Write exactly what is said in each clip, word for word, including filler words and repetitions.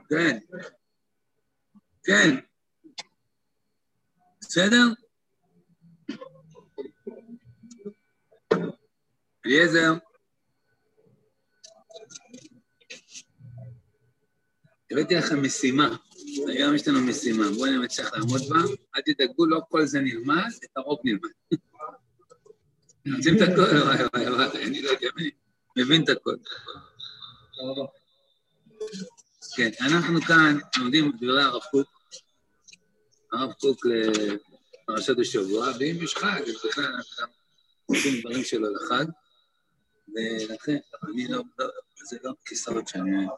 כן. כן. בסדר? אליעזר. הבאתי לכם משימה. היום יש לנו משימה. בואו נמצליח לעמוד בה. אל תדאגו, לא כל זה נלמד, את הרוב נלמד. רוצים את הכל? וואי, וואי, וואי, אני לא יודע, אני מבין את הכל. כן, אנחנו כאן לומדים דברי הרב קוק, הרב קוק לפרשת השבוע, ואם יש חג, אז בכלל אנחנו גם עושים דברים שלו לחג, ולכן אני לא, זה לא כיסאות שאני אוהב.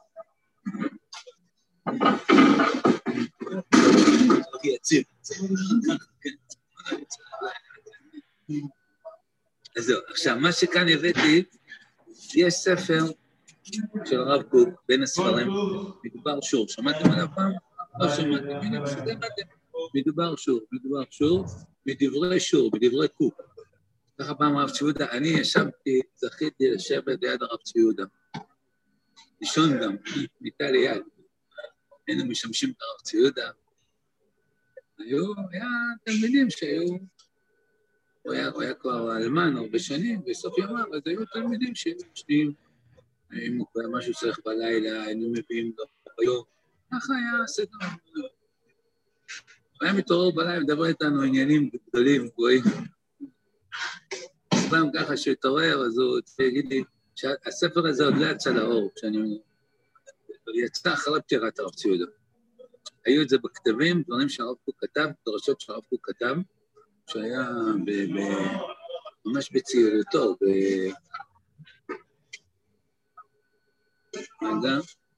זה יציב. אז זהו, עכשיו, מה שכאן הבאתי, יש ספר של הרב קוק, בין הספרים, מדובר שור, שמעתם עליו פעם? לא שמעתם, הנה פשוט הבאתם, מדובר שור, מדובר שור, מדברי שור, מדברי קוק. ככה פעם הרב ציודה, אני ישבתי, זכיתי לשבת ליד הרב ציודה, לישון גם, מיטה ליד, היינו משמשים את הרב ציודה, היו, היה תלמידים שהיו, הוא היה, הוא היה כבר אלמן הרבה שנים, בסוף ימיו, אז היו תלמידים שהיו משנים, אם הוא קורא משהו צריך בלילה, היינו מביאים גם ביום, ככה היה סדר. הוא היה מתעורר בלילה, מדבר איתנו עניינים גדולים, גבוהים. פעם ככה שהתעורר, אז הוא יגיד לי, שהספר הזה עוד לא יצא לאור, כשאני אומר, יצא אחרי פטירת הרב ציודה. היו את זה בכתבים, דברים שהרב קוק כתב, דרשות שהרב קוק כתב, שהיה ב- ב- ממש בצעירותו, ב... רגע,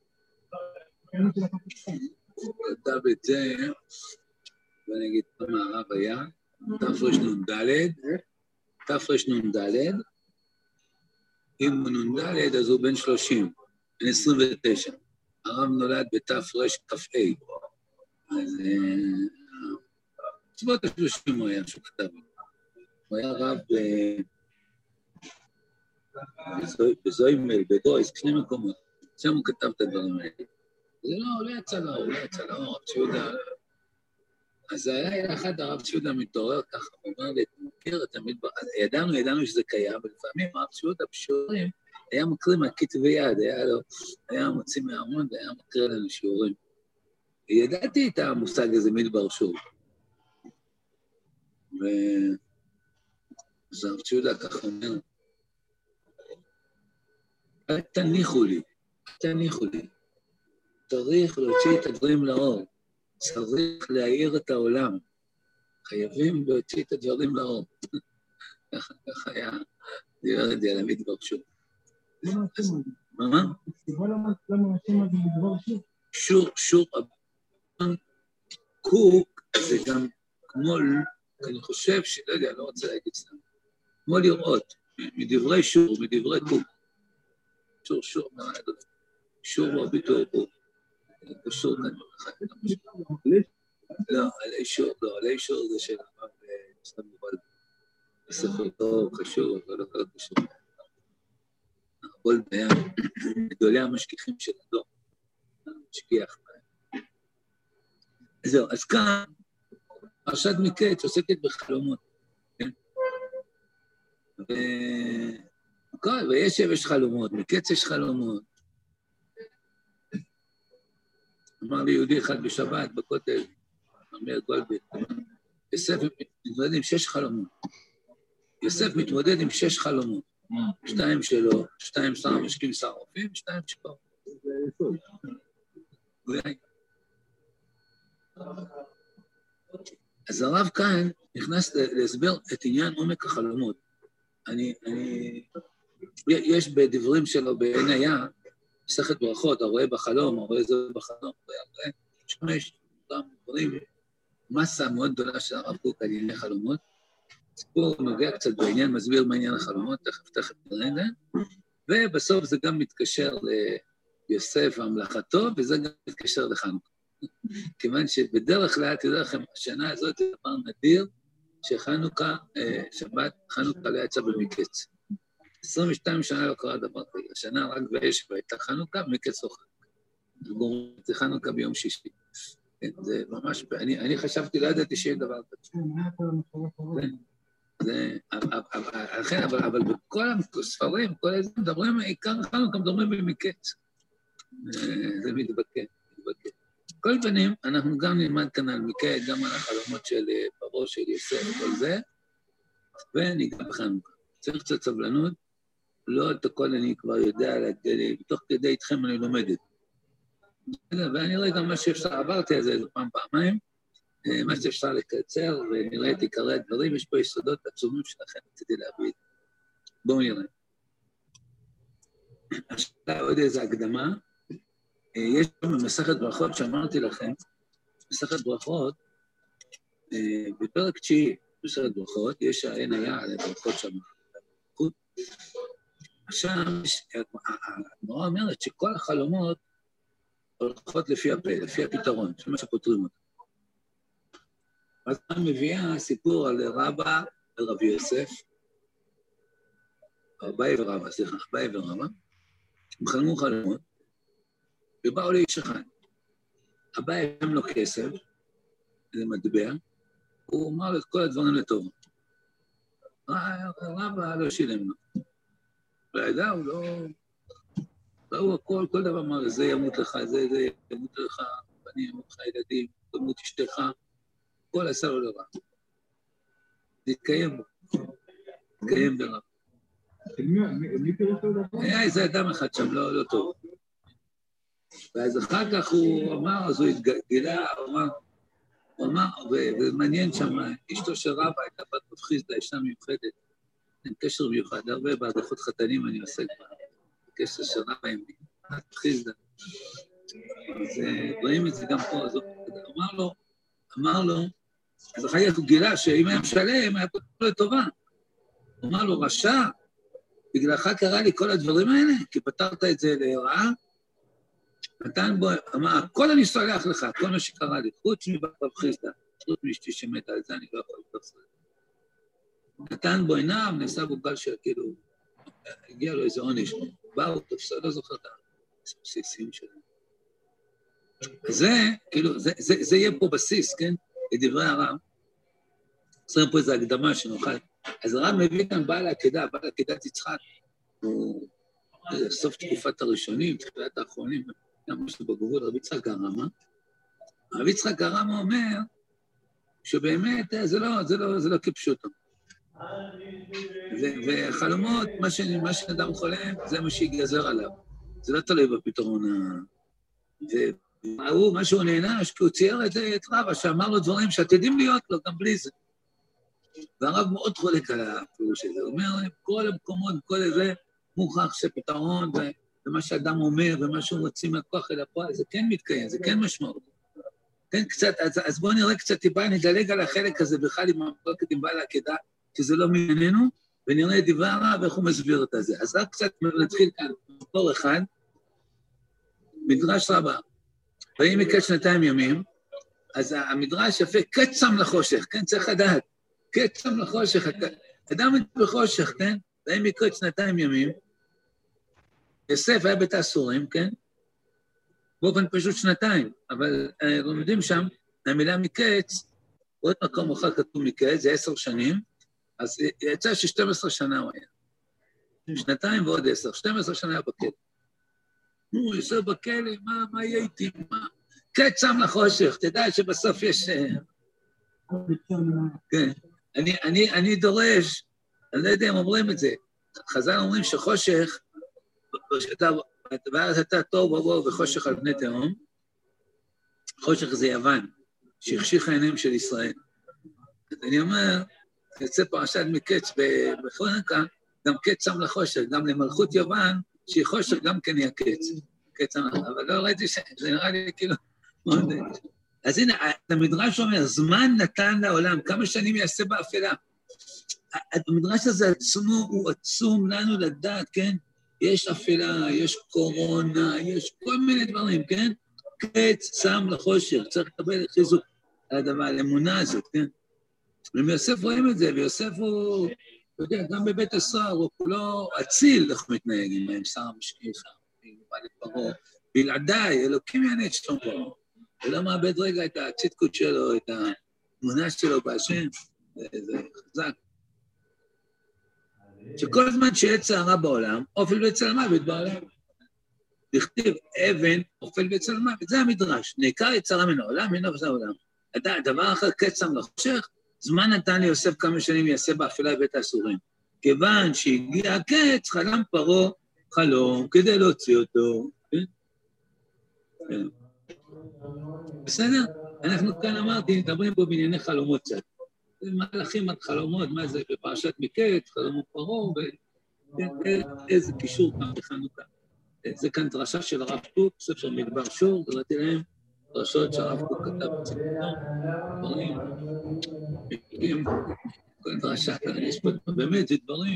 כתב את זה, ואני אגיד כמה הרב היה, תרנ"ד, תרנ"ד, אם הוא נ"ד אז הוא בן שלושים, בן עשרים ותשע, הרב נולד בתרכ"ה, אז בסביבות השלושים הוא היה שהוא כתב, הוא היה רב בזוימל, בגויס, שני מקומות, שם הוא כתב את הדברים האלה. זה לא, לא יצא לאור, לא יצא לאור, הרב ציודה. אז היה אחד הרב ציודה מתעורר ככה, הוא אומר לי, מכיר, תמיד, ידענו, ידענו שזה קיים, ולפעמים הרב ציודה בשיעורים, היה מקריא מהכתבי יד, היה לו, היה מוציא מהארון, והיה מקריא לנו שיעורים. ידעתי את המושג הזה מדבר שור. אז הרב ציודה ככה אומר, אל תניחו לי, אל תניחו לי. צריך להוציא את הדברים לאור, צריך להאיר את העולם, חייבים להוציא את הדברים לאור. ככה, ככה היה, דיבר את זה על המדבר שור. מה, מה? שור, שור, קוק זה גם כמו, אני חושב שלא יודע, לא רוצה להגיד סתם, כמו לראות, מדברי שור, מדברי קוק. שור, שור, מה היה דבר? שור הוא הביטוי קוק. שור כאן, לא, עלי שור, לא, עלי שור זה של הרב סתם מובל. בספר לא קשור, אבל לא כל קשור. הרבול היה גדולי המשגיחים של הדור, משגיח. זהו, אז כאן, פרשת מקץ עוסקת בחלומות, כן? ויש יש חלומות, מקץ יש חלומות. אמר לי יהודי אחד בשבת, בכותל, אמר גולדברג, יוסף מתמודד עם שש חלומות. יוסף מתמודד עם שש חלומות. שתיים שלו, שתיים שר המשקים שר רופאים, שתיים שפה. אז הרב כאן נכנס להסבר את עניין עומק החלומות. אני, אני, יש בדברים שלו בעין היה, מסכת ברכות, הרואה בחלום, הרואה זה בחלום, שם יש גם דברים, מסה מאוד גדולה של הרב קוק על ענייני חלומות, סיפור נוגע קצת בעניין, מסביר מה עניין החלומות, תכף תכף נראה את זה, ובסוף זה גם מתקשר ליוסף המלאכתו, וזה גם מתקשר לחנוכה. כיוון שבדרך כלל, תדע לכם, השנה הזאת זה דבר נדיר, שחנוכה, שבת, חנוכה לא יצא במקץ. עשרים ושתיים שנה לא קרה דבר כזה, השנה רק באש והייתה חנוכה, מקץ לא חנוכה. זה חנוכה ביום שישי. זה ממש, אני, אני חשבתי, לא ידעתי שיהיה דבר כזה. זה, לכן, אבל, אבל בכל הספרים, כל איזה מדברים, עיקר חנוכה מדברים במקץ. זה מתבקע, מתבקע. כל פנים, אנחנו גם נלמד כאן על מקץ, גם על החלומות של פרעה, של יוסף וכל זה, וניגע בחנוכה. צריך קצת סבלנות, לא את הכל אני כבר יודע, בתוך כדי איתכם אני לומדת. ואני רואה גם מה שאפשר, עברתי על זה איזה פעם פעמיים, מה שאפשר לקצר, ונראה את עיקרי הדברים, יש פה יסודות עצומים שלכם, רציתי להביא. בואו נראה. השאלה עוד איזו הקדמה, יש פה במסכת ברכות שאמרתי לכם, מסכת ברכות, בפרק תשיעי, מסכת ברכות, יש העין היה על הברכות שם, עכשיו, הגמרא אומרת שכל החלומות הולכות לפי הפה, לפי הפתרון, שמה שפותרים אותם. אז אני מביאה סיפור על רבא ורבי יוסף, אביי ורבא, סליחה, אביי ורבא, הם חלמו חלומות, ובאו לאיש אחד. אביי הם לו כסף, זה מטבע, הוא אמר לו את כל הדברים לטובה. רבא לא שילם לו. לא ידע, הוא לא... לא, הוא הכל, כל דבר אמר, זה ימות לך, זה, זה ימות לך, בנים, ימות לך ילדים, ימות אשתך, כל עשה לו לרע. זה התקיים בו, התקיים ברע. היה איזה אדם אחד שם, לא, לא טוב. ואז אחר כך הוא אמר, אז הוא התגילה, הוא אמר, הוא אמר, ומעניין שם, אשתו של רבא הייתה בת מבחיסדה, אישה מיוחדת, עם קשר מיוחד, הרבה בהדרכות חתנים אני עוסק בה, קשר של רבא עם מבחיסדה. אז רואים את זה גם פה, אז הוא אמר לו, אמר לו, אז אחר כך הוא גילה שאם היה משלם, היה פה לטובה. הוא אמר לו, רשע, בגללך קרה לי כל הדברים האלה, כי פתרת את זה לרעה, נתן בו, אמר, כל אני סולח לך, כל מה שקרה לי, חוץ מבת מבחיסדה, חוץ מאשתי שמתה על זה, אני לא יכול לתפסה. נתן בו עיניו, נעשה בו גל שכאילו, הגיע לו איזה עונש, באו, תפסה, לא זוכר את הבסיסים שלו. אז זה, כאילו, זה, זה, זה יהיה פה בסיס, כן? לדברי הרב. עושים פה איזו הקדמה שנוכל. אז הרב מביא כאן בעל העקדה, בעל עקדת יצחק, הוא סוף תקופת הראשונים, תחילת האחרונים, גם משהו בגבול, רבי יצחק הרמה. רבי יצחק הרמה אומר, שבאמת זה לא, זה לא, זה לא כפשוטו. וחלומות, מה, ש, מה שאדם חולם, זה מה שיגזר עליו. זה לא תלוי בפתרון ה... והוא, מה שהוא נענש, כי הוא צייר את זה, את רבא, שאמר לו דברים שעתידים להיות לו, גם בלי זה. והרב מאוד חולק על הפירוש הזה. הוא אומר, כל המקומות, כל איזה מוכח שפתרון, ומה שאדם אומר, ומה שהוא מוציא מהכוח אל הפועל, זה כן מתקיים, זה כן משמעות. כן, קצת, אז, אז בואו נראה קצת טיפה, נדלג על החלק הזה בכלל עם המחלוקת עם בעל העקדה, כי זה לא מענייננו, ונראה את דבר הרב ואיך הוא מסביר את זה. אז רק קצת נתחיל כאן, מקור אחד, מדרש רבה. ויהי מקץ שנתיים ימים, אז המדרש יפה, קץ שם לחושך, כן, צריך לדעת, קץ שם לחושך, אדם בחושך, כן, ויהי מקץ שנתיים ימים, יוסף היה בית האסורים, כן, באופן פשוט שנתיים, אבל לומדים שם, המילה מקץ, עוד מקום אחד כתוב מקץ, זה עשר שנים, אז יצא ש-שתים עשרה שנה הוא היה, שנתיים ועוד עשר, שתים עשרה שנה היה בכלא. נו, יושב בכלא, מה, מה יהיה איתי, מה? קץ שם לחושך, תדע שבסוף יש... כן, אני, אני, אני דורש, אני לא יודע אם אומרים את זה, חז"ל אומרים שחושך, ואז אתה טוב ובוא וחושך על פני תהום, חושך זה יוון, שהחשיך העיניים של ישראל. אז אני אומר, יוצא פרשת מקץ בחנוכה, גם קץ שם לחושך, גם למלכות יוון, שהיא חושך גם כן היא הקץ. קץ שם, אבל לא ראיתי שזה נראה לי כאילו... אז הנה, המדרש אומר, זמן נתן לעולם, כמה שנים יעשה באפלה. המדרש הזה עצמו, הוא עצום לנו לדעת, כן? יש אפלה, יש קורונה, יש כל מיני דברים, כן? קץ שם לחושך, צריך לקבל חיזוק על הדבר, על האמונה הזאת, כן? ומיוסף רואים את זה, ויוסף הוא, אתה יודע, גם בבית הסוהר, הוא כולו אציל, איך הוא מתנהג עם שר המשקיע, הוא בא לפרעה, בלעדיי, אלוקים יענה את שלום פרעה. הוא לא מאבד רגע את הצדקות שלו, את התמונה שלו בהשם, זה חזק. שכל זמן שיצר הרע בעולם, אופל ויצר מוות בעולם. לכתיב אבן, אופל ויצר מוות, זה המדרש. נעקר יצר הרע מן העולם, מן עובד העולם. הדבר אחר קצר לחושך, זמן נתן ליוסף כמה שנים יעשה באפלה בבית האסורים. כיוון שהגיע הקץ, חלם פרעה חלום, כדי להוציא אותו. בסדר? אנחנו כאן אמרתי, מדברים פה בענייני חלומות קצת. מלאכים על חלומות, מה זה בפרשת מקץ, חלומות פרעה, ואיזה קישור כאן בחנוכה. זה כאן דרשה של הרב קוק, ספר מדבר שור, קראתי להם דרשות שהרב קוק כתב בציבור, דברים, כל דרשה כאן, יש פה באמת, זה דברים,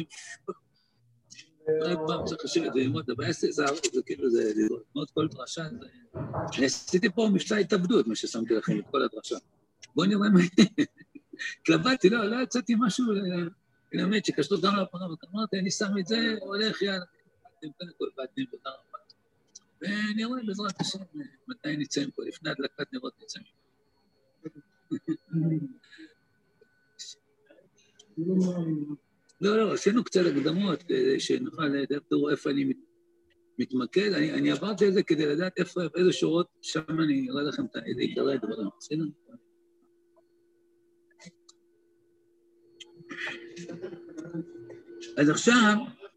פעם צריך לשבת וללמוד, אבל זה כאילו, זה ללמוד כל דרשה, אני עשיתי פה מבצע התאבדות, מה ששמתי לכם את כל הדרשה. בואו נראה מה... התלבטתי, לא, לא יצאתי משהו ללמד שקשור גם לפרה, ואמרתי, אני שם את זה, הולך, יאללה, אתם כאן הכל באתם, תודה רבה. ונראה בעזרת השם, מתי נצאים פה, לפני הדלקת נרות נצאים. לא, לא, עשינו קצת הקדמות, כדי שנוכל לדעת איפה אני מתמקד, אני עברתי את זה כדי לדעת איפה, איזה שורות, שם אני אראה לכם את עיקרי הדברים, בסדר? אז עכשיו,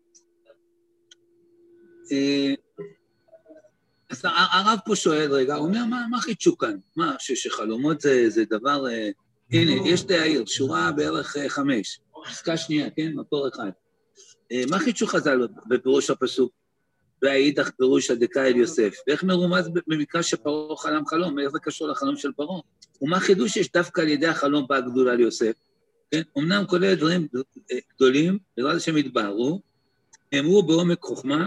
אז הרב פה שואל רגע, הוא אומר, מה חידשו כאן? מה, שחלומות זה דבר, הנה, יש תאיר, שורה בערך חמש, פסקה שנייה, כן, מקור אחד. מה חידשו חז"ל בפירוש הפסוק? והאידך פירוש הדקה אל יוסף, ואיך מרומז במקרא שפרעה חלם חלום, איך זה קשור לחלום של פרעה? ומה חידוש יש דווקא על ידי החלום באה גדולה ליוסף? כן? אמנם כולל דברים גדולים, בעזרת השם התבהרו, אמרו בעומק חוכמה,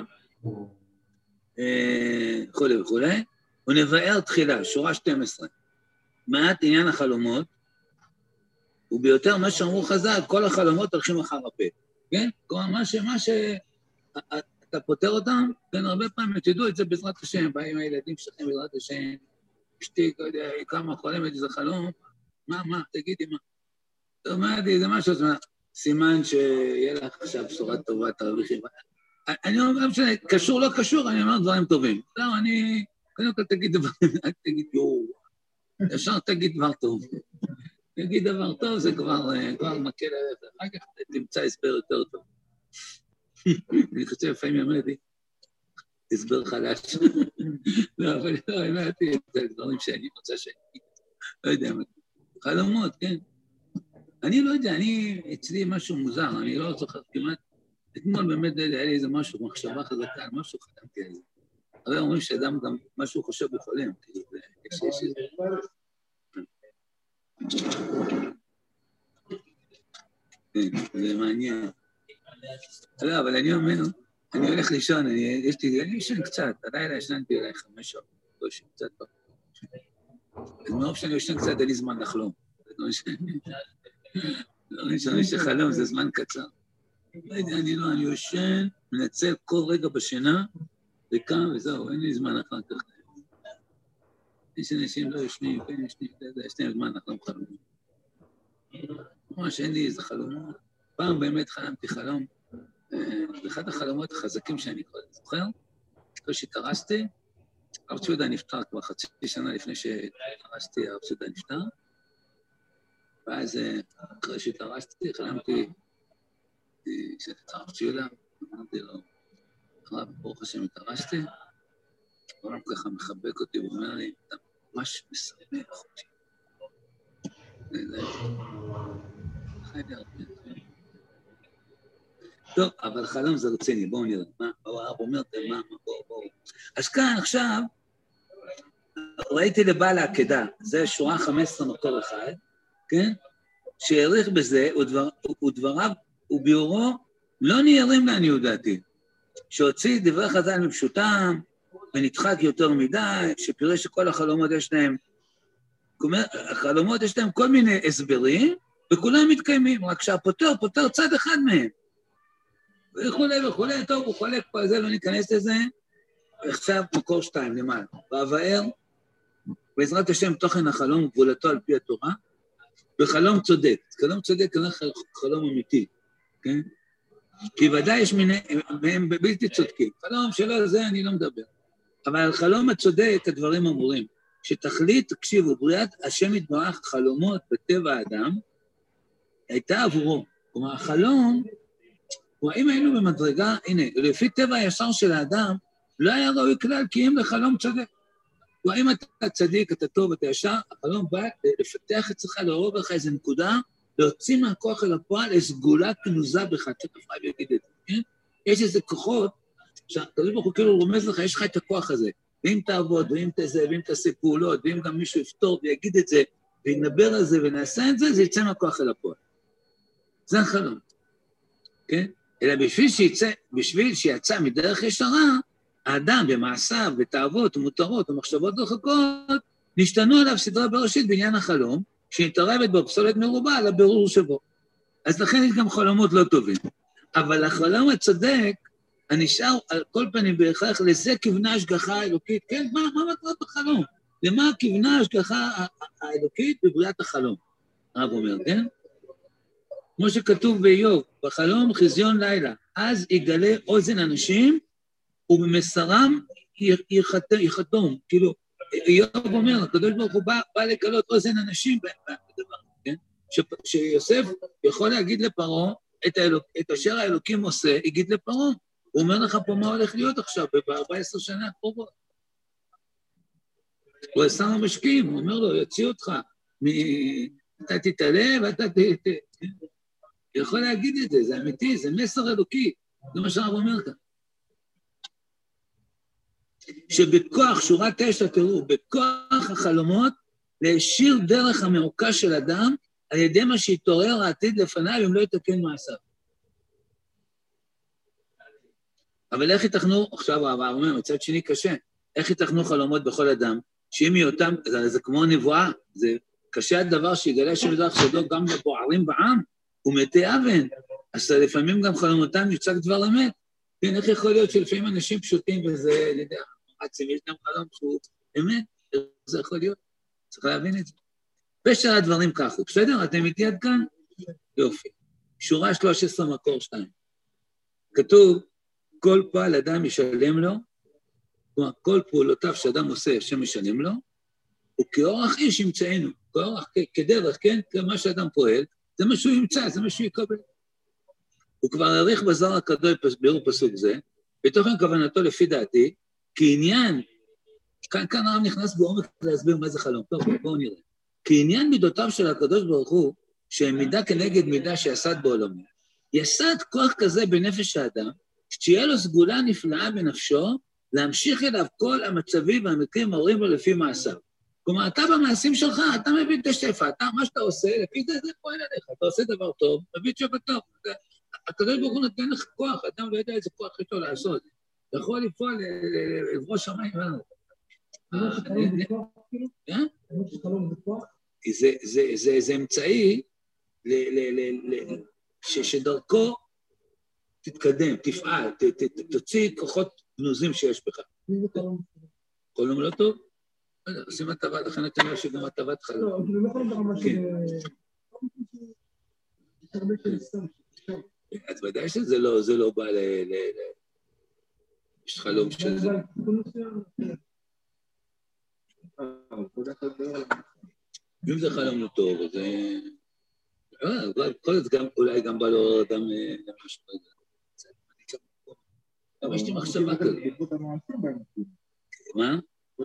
וכו' וכו', ונבאר תחילה, שורה שתים עשרה. מעט עניין החלומות, וביותר מה שאמרו חז"ל, כל החלומות הולכים אחר הפה. כן? כלומר, מה ש... מה ש... אתה פותר אותם, כן, הרבה פעמים תדעו את זה בעזרת השם, באים הילדים שלכם בעזרת השם, אשתי, לא יודע, כמה חולמת איזה חלום, מה, מה, תגידי מה. אמרתי, זה משהו, סימן שיהיה לך עכשיו בשורה טובה, תרוויחי. אני אומר, קשור, לא קשור, אני אומר דברים טובים. לא, אני, קודם כל תגיד דברים, אל תגיד יואו, ישר תגיד דבר טוב. תגיד דבר טוב, זה כבר מקל עליך, אחר כך תמצא הסבר יותר טוב. אני חושב, לפעמים אמרתי, הסבר חדש. לא, אבל לא, אמרתי, זה דברים שאני רוצה שאני, לא יודע, חלומות, כן. אני לא יודע, אני, אצלי משהו מוזר, אני לא זוכר כמעט, אתמול באמת היה לי איזה משהו, מחשבה חזקה, משהו חלמתי על זה. הרי אומרים שאדם גם משהו חושב בחולם, כאילו, יש איזה... כן, זה מעניין. לא, אבל אני אומר, אני הולך לישון, יש לי, אני ישן קצת, הלילה ישנתי אולי חמש שעות, לא ישן קצת פעם. אז מרוב שאני ישן קצת, אין לי זמן לחלום. לא משנה שחלום זה זמן קצר. לא יודע, אני לא, אני יושן, מנצל כל רגע בשינה, וקם וזהו, אין לי זמן אחר כך. יש אנשים לא ישנים, כן, יש להם זמן לחלום חלום. ממש אין לי איזה חלום. פעם באמת חלמתי חלום, ואחד החלומות החזקים שאני כבר זוכר, אחרי שהתארסתי, הרב ציודה נפטר כבר חצי שנה לפני שהתארסתי, הרב ציודה נפטר, ואז אחרי שהתארסתי, חלמתי כשאת הרב ציודה, אמרתי לו, הרב, ברוך השם התארסתי, הרב ככה מחבק אותי ואומר לי, אתה ממש משמח אותי. טוב, אבל חלום זה רציני, בואו נראה, מה, הרב אומר, מה, בואו, בואו. אז כאן עכשיו, ראיתי לבעל העקדה, זה שורה חמש עשרה מקור אחד, כן? שהעריך בזה, ודבריו וביאורו לא נהירים לעניות דעתי, שהוציא דברי חז"ל מפשוטם, ונדחק יותר מדי, שפירש שכל החלומות יש להם, החלומות יש להם כל מיני הסברים, וכולם מתקיימים, רק שהפותר פותר צד אחד מהם. וכולי וכולי, טוב, הוא חולק פה על זה, לא ניכנס לזה, עכשיו מקור שתיים, למעלה. והבאר, בעזרת השם, תוכן החלום וגבולתו על פי התורה, בחלום צודק. חלום צודק זה חלום אמיתי, כן? כי ודאי יש מהם בלתי צודקים. חלום שלא זה אני לא מדבר. אבל על חלום הצודק הדברים אמורים. שתכלית, תקשיבו, בריאת השם יתברך חלומות בטבע האדם, הייתה עבורו. כלומר, החלום, אם היינו במדרגה, הנה, לפי טבע הישר של האדם, לא היה ראוי כלל כי אם לחלום צודק. אם אתה צדיק, אתה טוב, אתה ישר, החלום בא לפתח אצלך, לעורר בך איזו נקודה, להוציא מהכוח אל הפועל איזו סגולה כנוזה בך, שאתה חייב להגיד את זה, כן? יש איזה כוחות, שהקדוש ברוך הוא כאילו רומז לך, יש לך את הכוח הזה, ואם תעבוד, ואם תזה, ואם תעשה פעולות, ואם גם מישהו יפתור ויגיד את זה, וינבר על זה ונעשה את זה, זה יצא מהכוח אל הפועל. זה החלום, כן? אלא בשביל שיצא, בשביל שיצא מדרך ישרה, האדם במעשיו, בתאוות ומותרות ומחשבות רחוקות, נשתנו עליו סדרה בראשית בעניין החלום, שנתערבת בו פסולת מרובה על הבירור שבו. אז לכן יש גם חלומות לא טובים. אבל החלום הצודק, הנשאר על כל פנים בהכרח, לזה כיוונה השגחה האלוקית. כן, מה, מה מטרת החלום? למה כיוונה השגחה האלוקית בבריאת החלום? הרב אומר, כן? כמו שכתוב באיוב, בחלום חזיון לילה, אז יגלה אוזן אנשים, ובמסרם יחתום. כאילו, איוב אומר, הקדוש ברוך הוא בא, בא לגלות אוזן אנשים בדבר, כן? ש, שיוסף יכול להגיד לפרעה, את, האלוק, את אשר האלוקים עושה, יגיד לפרעה. הוא אומר לך פה מה הולך להיות עכשיו, ב-ארבע עשרה שנה הקרובות. הוא עשה המשקיעים, הוא אומר לו, יוציא אותך, מ... אתה תתעלה ואתה ת... ת... יכול להגיד את זה, זה אמיתי, זה מסר אלוקי, זה מה שהרב אומר כאן. שבכוח, שורה תשע, תראו, בכוח החלומות, להשאיר דרך המעוקה של אדם, על ידי מה שיתעורר העתיד לפניו, אם לא יתקן מעשיו. אבל איך יתכנו, עכשיו הרב אומר, מצד שני קשה, איך יתכנו חלומות בכל אדם, שאם יהיותם, זה, זה כמו נבואה, זה קשה הדבר שיגלה שמדרך סודו גם לבוערים בעם, ומתי אבן, אז לפעמים גם חלומותם יוצג דבר אמת. כן, איך יכול להיות שלפעמים אנשים פשוטים וזה, אני יודע, עצים, יש גם חלום שהוא אמת, זה יכול להיות, צריך להבין את זה. פשר הדברים ככה, בסדר? אתם איתי עד כאן? יופי. שורה שלוש עשרה מקור שתיים. כתוב, כל פעל אדם ישלם לו, כלומר, כל פעולותיו שאדם עושה, השם משלם לו, וכאורח איש ימצאנו, כאורח, כדרך, כן? כמה שאדם פועל, זה מה שהוא ימצא, זה מה שהוא יקבל. הוא כבר העריך בזוהר הקדוש ביאור פסוק זה, בתוכן כוונתו לפי דעתי, כי עניין, כאן, כאן הרב נכנס בעומק להסביר מה זה חלום. טוב, בואו נראה. כי עניין מידותיו של הקדוש ברוך הוא, שהם מידה כנגד מידה שיסד בעולמו, יסד כוח כזה בנפש האדם, שתהיה לו סגולה נפלאה בנפשו, להמשיך אליו כל המצבים והמקרים ההורים לו לפי מעשיו. כלומר, אתה במעשים שלך, אתה מביא את השפע, אתה, מה שאתה עושה, לפי זה, זה פועל עליך. אתה עושה דבר טוב, מביא את שפע טוב. הקדוש ברוך הוא נותן לך כוח, אדם לא יודע איזה כוח יש לו לעשות. אתה יכול לפעול לברוש שמיים. זה אמצעי שדרכו תתקדם, תפעל, תוציא כוחות גנוזים שיש בך. חלום לא טוב? עושים הטבת, לכן אתם יודעים שגם הטבת חלום. לא, זה לא יכול ברמה של... אז ודאי שזה לא בא ל... יש חלום של זה. אם זה חלום לא טוב, אז זה... אולי גם בא לו אדם למשהו. אבל יש לי מחשבה כזאת. מה?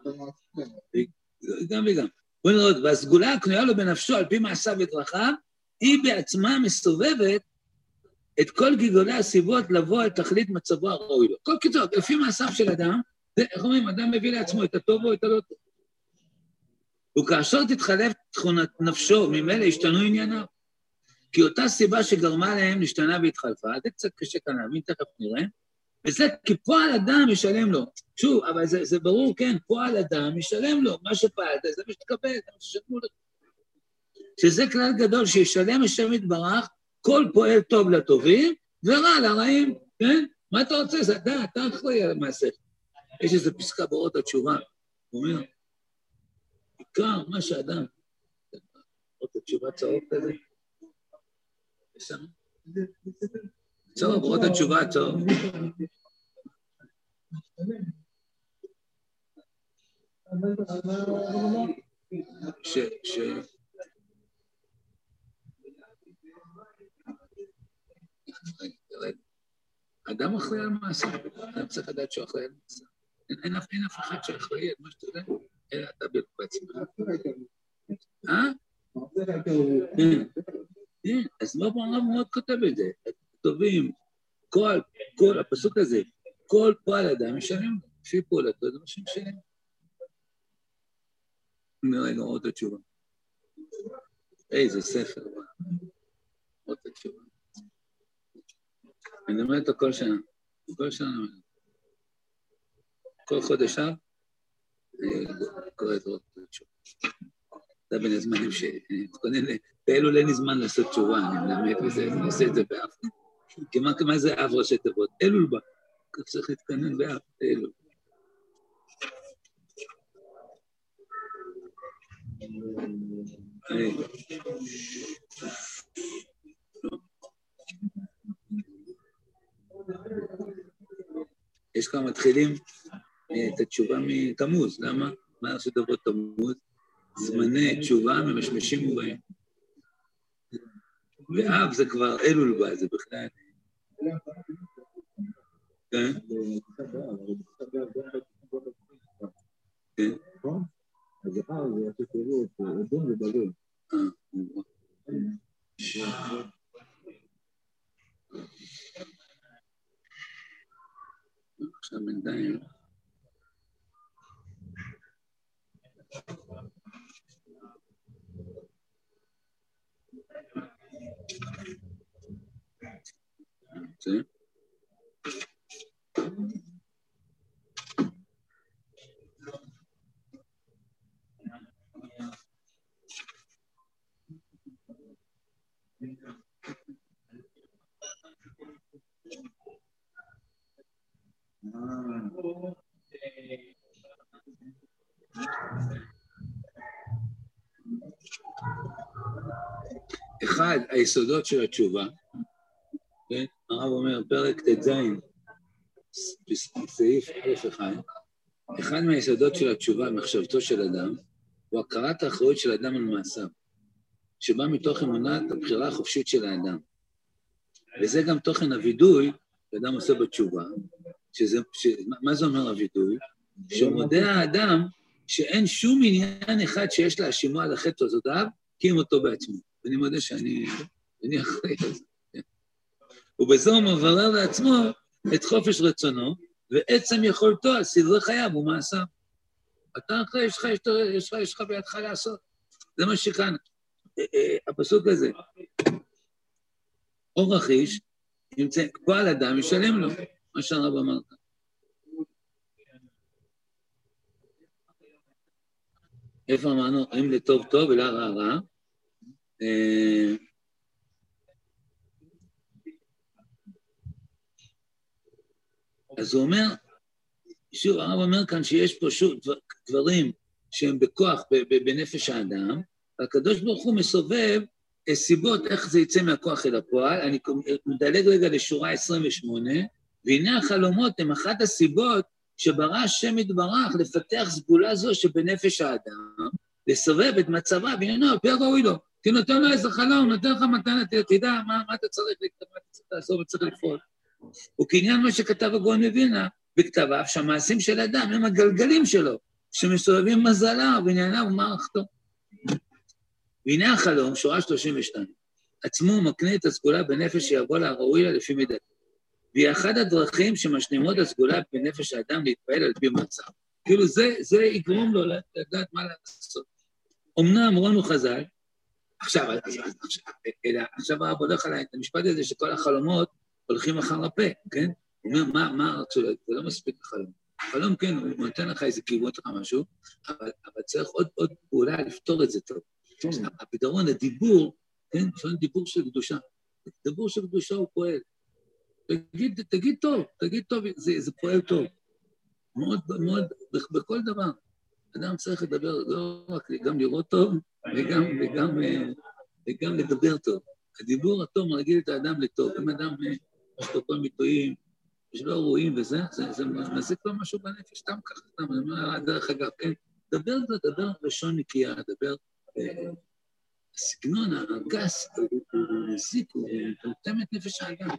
גם וגם. בואו נראות, והסגולה הקנויה לו בנפשו על פי מעשיו ודרכיו, היא בעצמה מסובבת את כל גלגולי הסיבות לבוא על תכלית מצבו הראוי לו. כל קיצור, לפי מעשיו של אדם, איך אומרים, אדם מביא לעצמו את הטוב או את הלא טוב. וכאשר תתחלף תכונת נפשו, ממילא השתנו ענייניו. כי אותה סיבה שגרמה להם להשתנה והתחלפה, זה קצת קשה כאן להבין, תכף נראה, וזה כי פועל אדם ישלם לו. שוב, אבל זה, זה ברור, כן, פועל אדם ישלם לו, מה שפעלת, זה מה שתקבל, זה מה ששלמו לך. שזה כלל גדול, שישלם השם יתברך, כל פועל טוב לטובים, ורע לרעים, כן? מה אתה רוצה? זה אתה, אתה אחראי על המעשה. יש איזו פסקה באורות התשובה, הוא אומר, עיקר מה שאדם, באורות התשובה צהוב כזה, שם, צהוב, באורות התשובה צהוב. ש... ש... אדם אחראי על מעשה, אדם צריך לדעת שהוא אחראי על מעשה. אין אף אחד שאחראי על מה שאתה יודע, אלא אתה בעצמך. אה? כן, כן, אז מה הרב מאוד כותב את זה? טובים, כל הפסוק הזה, כל פועל אדם משלם, לפי פעולתו, זה מה שמשלם. נראה לו עוד התשובה. איזה ספר, עוד התשובה. אני אומר אותו כל שנה, כל שנה אני אומר. כל חודש אב, אני קורא את עוד התשובה. זה בין הזמנים שאני מתכונן, באלול אין לי זמן לעשות תשובה, אני מלמד וזה, אני עושה את זה באב. כי מה זה אב ראשי תיבות? אלול בא, כך צריך להתכונן באב, אלול. יש כמה מתחילים את התשובה מתמוז, למה? מה ראשי תיבות תמוז? זמני תשובה ממשמשים ובאים. ואב זה כבר אלול בא, זה בכלל. כן? כן? אז אחר זה יעשו תראו את אדום ובגול. עכשיו בינתיים. זה? אחד, היסודות של התשובה, כן? הרב אומר, פרק ט"ז, סעיף א' אחד, אחד מהיסודות של התשובה, מחשבתו של אדם, הוא הכרת האחריות של אדם על מעשיו, שבא מתוך אמונת הבחירה החופשית של האדם. וזה גם תוכן הווידוי שאדם עושה בתשובה, שזה, ש, מה זה אומר הווידוי? שמודה האדם שאין שום עניין אחד שיש להאשימו על החטא תוצאותיו, כי אם אותו בעצמו. ואני מודה שאני אני אחראי על זה. ובזה הוא מברר לעצמו את חופש רצונו, ועצם יכולתו על סדרי חייו ומעשיו. אתה אחראי, יש לך, יש לך, יש לך בידך לעשות. זה מה שכאן, הפסוק הזה. אורח איש, פועל אדם ישלם לו, מה שהרב אמר כאן. איפה אמרנו? אם לטוב טוב ולרע רע. אז הוא אומר, שוב, הרב אומר כאן שיש פה שוב דברים שהם בכוח, בנפש האדם, והקדוש ברוך הוא מסובב סיבות איך זה יצא מהכוח אל הפועל. אני מדלג רגע לשורה עשרים ושמונה, והנה החלומות הם אחת הסיבות שברא השם יתברך לפתח סגולה זו שבנפש האדם, לסובב את מצבה ועניינו, על פי הראוי לו. כי נותן לו איזה חלום, נותן לך מתנה, תדע מה, מה אתה צריך לכתוב, מה אתה צריך לעשות וצריך לפעול. וכעניין מה שכתב הגאון מווילנה בכתביו, שהמעשים של האדם הם הגלגלים שלו, שמסובבים מזלה וענייניו ומערכתו. והנה החלום, שורה שלושים ושתיים, עצמו מקנה את הסגולה בנפש שיבוא לה ראוי לה לפי מידתו. והיא אחד הדרכים שמשלימות הסגולה בנפש האדם להתפעל על פי מצב. כאילו זה, זה יגרום לו לדעת מה לעשות. אמנם אמרנו חז"ל, עכשיו, אז, אז, עכשיו, אלא, עכשיו הרב הולך עליי את המשפט הזה שכל החלומות הולכים אחר הפה, כן? הוא אומר, מה, מה, זה לא מספיק החלום. החלום, כן, הוא נותן לך איזה כיוון לך משהו, אבל, אבל צריך עוד, עוד פעולה לפתור את זה טוב. הפתרון, הדיבור, כן? זה דיבור של קדושה. דיבור של קדושה הוא פועל. תגיד, תגיד טוב, תגיד טוב, זה, זה פועל טוב. מאוד, מאוד, בכל דבר. אדם צריך לדבר, לא רק גם לראות טוב, וגם, וגם, וגם לדבר טוב. הדיבור הטוב מרגיל את האדם לטוב. אם אדם יש לו כל מיטויים, יש לו רואים וזה, זה, זה מזיק לו משהו בנפש, סתם ככה, סתם, אני אומר, דרך אגב, כן, דבר, דבר לשון נקייה, דבר, הסגנון, הגס, הוא מזיק, הוא מטמטם את נפש האדם.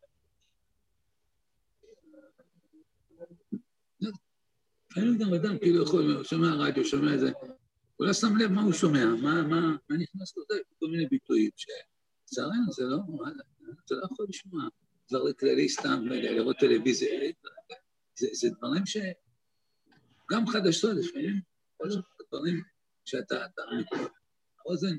לפעמים גם אדם כאילו יכול, שומע רדיו, שומע איזה, הוא לא שם לב מה הוא שומע, מה, מה, מה נכנס לו, זה, כל מיני ביטויים, שצערנו זה לא, זה לא יכול לשמוע, דברים כללי סתם, לראות טלוויזיה, זה, זה דברים שגם חדשות, לפעמים, כל זאת דברים שאתה, אתה, האוזן,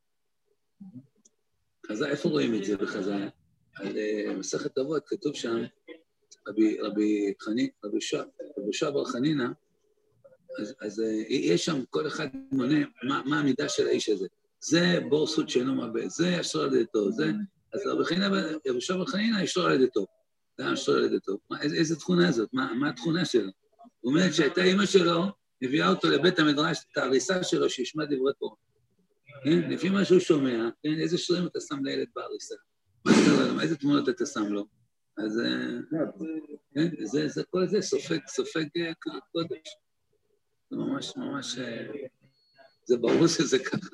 חז"ל, איפה רואים את זה בחז"ל? על מסכת אבות, כתוב שם, רבי, רבי חנין, רבי שב, רבי שב בר חנינא, אז, אז יש שם כל אחד מונה מה, מה המידה של האיש הזה. זה בורסות שאינו מבא, זה ישר על ידתו, זה... אז רבי חנינא, רבי שב בר חנינא ישר על ידתו. זה ישר על ידתו. איזה, איזה תכונה זאת? מה, מה התכונה שלו? הוא אומר שהייתה אמא שלו, הביאה אותו לבית המדרש, את ההריסה שלו, שישמע דברי תורה. כן? לפי מה שהוא שומע, כן? איזה שירים אתה שם לילד בהריסה? מה אתה רואה? איזה תמונות אתה שם לו? אז כן, זה, זה, כל זה סופג, סופג קודש. זה ממש, ממש, זה ברור שזה ככה.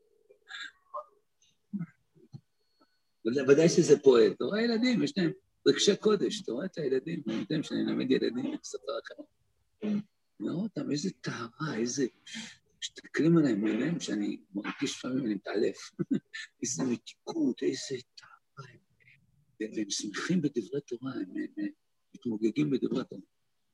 ודאי שזה פועל. אתה רואה ילדים, יש להם רגשי קודש, אתה רואה את הילדים, אני יודעים שאני נלמד ילדים, אני אספר לכם. אני רואה אותם, איזה טהרה, איזה... מסתכלים עליהם, עליהם שאני מרגיש לפעמים, אני מתעלף. איזה מתיקות, איזה טהרה. והם שמחים בדברי תורה, הם מתמוגגים בדברי תורה.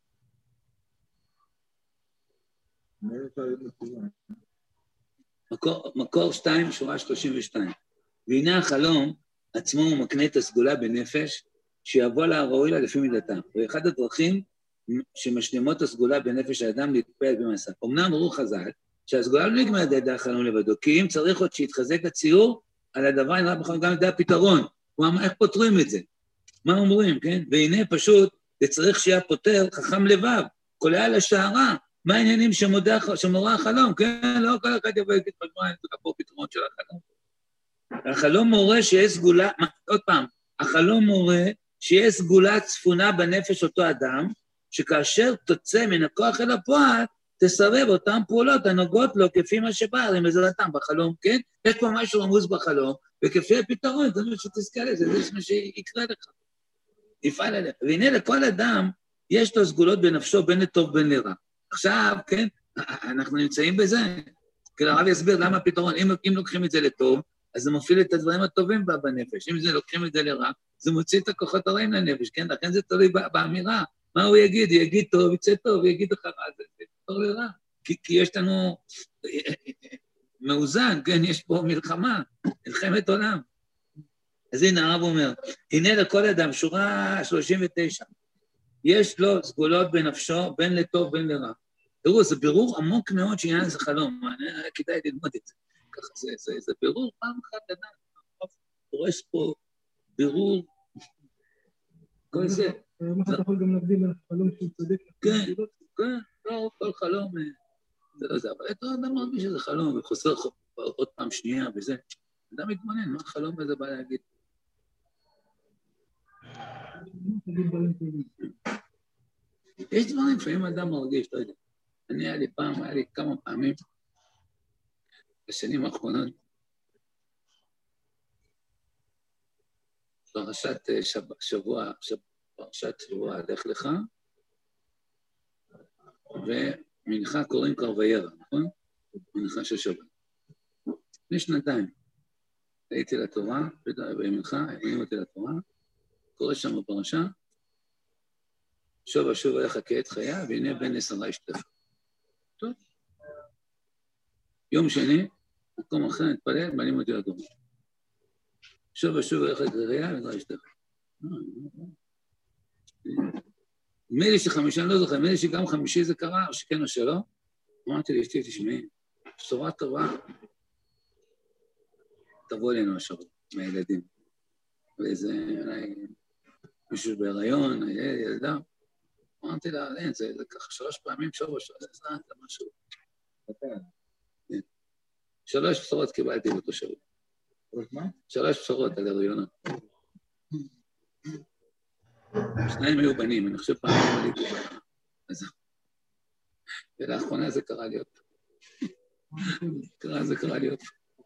מקור, מקור שתיים, שורה שלושים ושתיים. והנה החלום עצמו הוא מקנה את הסגולה בנפש, שיבוא לה הראוי לה לפי מידתה. ואחד הדרכים שמשלימות הסגולה בנפש האדם להתפעל במעשה. אמנם אמרו חז"ל, שהסגולה לא נגמרת על ידי החלום לבדו, כי אם צריך עוד שיתחזק הציור, על הדבר נראה בכלל גם ידי הפתרון. הוא אמר, איך פותרים את זה? מה אומרים, כן? והנה פשוט, זה צריך שיהיה פותר חכם לבב, קולע לשערה, מה העניינים שמודה, שמורה החלום, כן? לא כל אחד יבוא להגיד, מה, זה פה פתרון של החלום. החלום מורה שיש סגולה, עוד פעם, החלום מורה שיש סגולה צפונה בנפש אותו אדם, שכאשר תוצא מן הכוח אל הפועל, תסרב אותם פעולות הנוגעות לו כפי מה שבא, הרי מזלתם בחלום, כן? יש פה משהו רמוז בחלום, וכפי הפתרון, זה מה שתזכה לזה, זה מה שיקרה לך. יפעל עליה. והנה לכל אדם, יש לו סגולות בנפשו, בין לטוב בין לרע. עכשיו, כן, אנחנו נמצאים בזה. כאילו, הרב יסביר למה הפתרון, אם, אם לוקחים את זה לטוב, אז זה מפעיל את הדברים הטובים בנפש. אם זה לוקחים את זה לרע, זה מוציא את הכוחות הרעים לנפש, כן? לכן זה תלוי באמירה. מה הוא יגיד? הוא יגיד טוב, יצא טוב, הוא יגיד לך רע, זה טוב לרע. כי, כי יש לנו מאוזן, כן? יש פה מלחמה, מלחמת עולם. אז הנה הרב אומר, הנה לכל אדם, שורה שלושים ותשע, יש לו סגולות בנפשו, בין לטוב, בין לרע. תראו, זה בירור עמוק מאוד שעניין זה חלום, כדאי ללמוד את זה. ככה זה, זה, זה בירור פעם אחת אדם, פורש פה בירור, כל זה. מה אתה יכול גם להקדים על חלום שהוא צודק? כן, כן, לא, כל חלום, זה לא זה, אבל אתה אדם מרגיש שזה חלום, וחוזר עוד פעם שנייה וזה. אדם מתבונן, מה החלום הזה בא להגיד? יש דברים, לפעמים אדם מרגיש, לא יודע. אני היה לי פעם, היה לי כמה פעמים, בשנים האחרונות, פרשת שבוע, פרשת שבוע, לך לך, ומנחה קוראים כבר וירא, נכון? מנחה של שבת. לפני שנתיים, הייתי לתורה, במנחה, הייתי אותי לתורה, קורא שם בפרשה, שוב ושוב איך כעת חיה, והנה בן עשרה ישתפר. טוב. יום שני, מקום אחר, נתפלל, מעלים אותי לדור. שוב ושוב איך חיה, ועשרה ישתפר. נדמה לי שחמישה, אני לא זוכר, נדמה לי שגם חמישי זה קרה, או שכן או שלא. אמרתי לאשתי, תשמעי, בשורה טובה, תבוא אלינו השבוע, מהילדים. ואיזה, אולי, מישהו בהיריון, ילדה. אמרתי לה, אין, זה ככה שלוש פעמים שורש, זה משהו. שלוש בשורות קיבלתי באותו שבוע. שלוש בשורות על הריונה. שניים היו בנים, אני חושב פעמים עליתי. ולאחרונה זה קרה לי עוד. קרה, זה קרה לי עוד.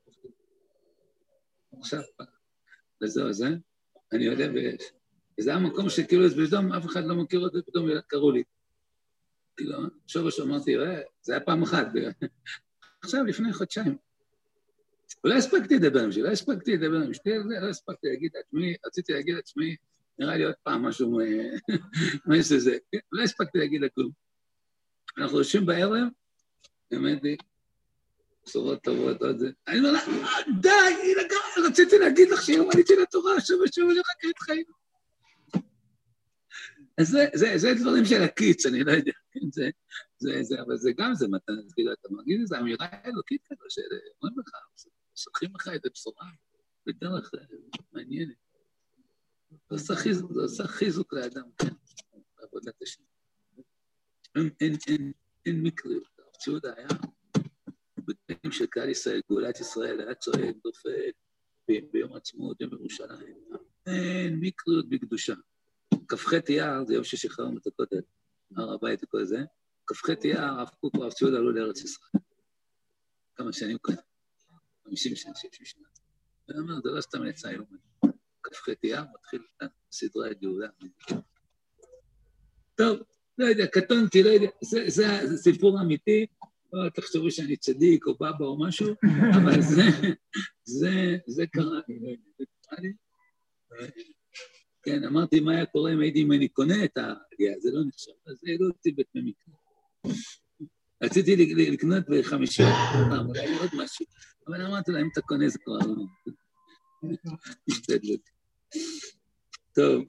עכשיו, וזהו, זה, אני יודע, וזה המקום שכאילו, פתאום אף אחד לא מכיר אותי, פתאום קראו לי. כאילו, שורש אמרתי, זה היה פעם אחת, עכשיו, לפני חודשיים. ולא הספקתי לדבר עם שלי, לא הספקתי לדבר עם שלי, לא הספקתי להגיד לעצמי, רציתי להגיד לעצמי, נראה לי עוד פעם משהו, מה יש לזה, לא הספקתי להגיד לכלום. אנחנו יושבים בערב, באמת לי, בשורות טובות, עוד זה, אני אומר לה, די, רציתי להגיד לך שיום עליתי לתורה, שוב ושוב ושוב חכה את חיים. אז זה, זה, זה דברים של הקיץ, אני לא יודע, זה, זה, זה, אבל זה גם זה מתן, כאילו, אתה מרגיש איזו אמירה אלוקית כזו, שאומרים לך, שולחים לך את הבשורה, בדרך מעניינת. זה עושה חיזוק, זה עושה חיזוק לאדם, כן, בעבודת השם. אין, אין, אין, אין מקריות, הרב היה, בגלים של קהל ישראל, גאולת ישראל, היה צועק, דופק, ביום עצמאות, יום ירושלים. אין מקריות בקדושה. כ"ח אייר, זה יום ששחררנו את הכותל, הר הבית וכל זה, כ"ח אייר, הרב קוק והרב ציודה עלו לארץ ישראל. כמה שנים קודם, חמישים שנה, שישים שנה. ואני אומר, זה לא סתם יצא היום. כ"ח אייר, מתחיל את סדרי הגאולה. טוב, לא יודע, קטונתי, לא יודע, זה, זה, זה סיפור אמיתי, לא תחשבו שאני צדיק או בבא או משהו, אבל זה, זה, זה קרה לי, לא יודע, זה קרה לי. כן, אמרתי, מה היה קורה אם הייתי, אם אני קונה את העלייה, זה לא נחשב, אז זה לא אותי בית ממקרה. רציתי לקנות בחמישים, אולי עוד משהו, אבל אמרתי לה, אם אתה קונה זה כבר לא. משתדלות. טוב.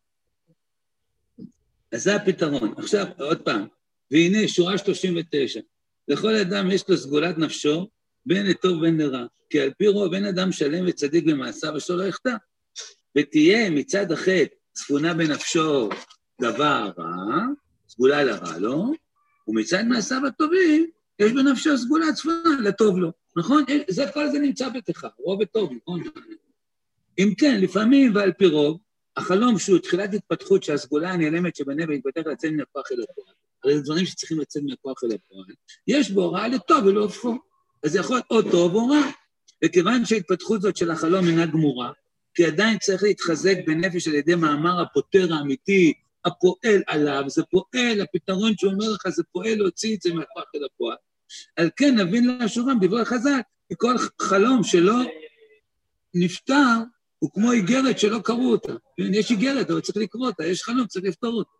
אז זה הפתרון. עכשיו, עוד פעם, והנה, שורה שלושים ותשע. לכל אדם יש לו סגולת נפשו, בין לטוב בין לרע, כי על פי רוב בין אדם שלם וצדיק במעשיו, אשר לא יחטא. ותהיה מצד החטא צפונה בנפשו דבר רע, סגולה לרע לו, ומצד מעשיו הטובים, יש בנפשו סגולה צפונה לטוב לו. נכון? זה כל זה נמצא בתך, רוב וטוב, נכון? אם כן, לפעמים ועל פי רוב, החלום שהוא תחילת התפתחות שהסגולה הנעלמת שבנה והתפתח לצאת מן הכוח אל הפועל, הרי זה דברים שצריכים לצאת מן הכוח אל הפועל, יש בו הוראה לטוב ולא הופכו. אז זה יכול להיות או טוב או רע. וכיוון שההתפתחות זאת של החלום אינה גמורה, כי עדיין צריך להתחזק בנפש על ידי מאמר הפותר האמיתי, הפועל עליו, זה פועל, הפתרון שהוא אומר לך, זה פועל להוציא את זה מהכוח אל הפועל. על כן נבין לשורם דברי חז"ל, כי כל חלום שלא נפטר, הוא כמו איגרת שלא קראו אותה. יש איגרת, אבל צריך לקרוא אותה, יש חלום, צריך לפתור אותה.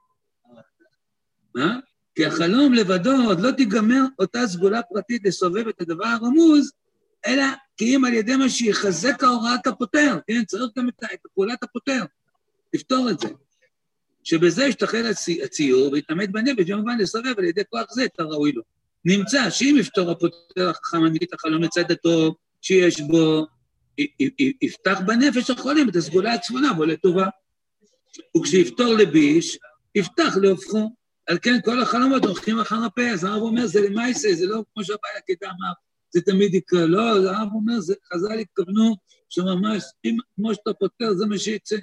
מה? כי החלום לבדו עוד לא תיגמר אותה סגולה פרטית לסובב את הדבר הרמוז, אלא כי אם על ידי מה שיחזק ההוראת הפותר, כן? צריך גם את פעולת הפותר, לפתור את זה. שבזה ישתחל הציור והתעמת בנפש, במובן לסובב על ידי כוח זה, אתה ראוי לו. נמצא שאם יפתור הפותר החכם את החלום לצד הטוב, שיש בו, יפתח בנפש החולים את הסגולה הצפונה בו לטובה. וכשיפתור לביש, יפתח להופכו. על כן כל החלומות הולכים אחר הפה, אז הרב אומר, זה למעשה, זה לא כמו שהבעיה כדה אמר, זה תמיד יקרה, לא, הרב אומר, זה חז"ל התכוונו, שממש, אם, כמו שאתה פותר, זה מה שיצא.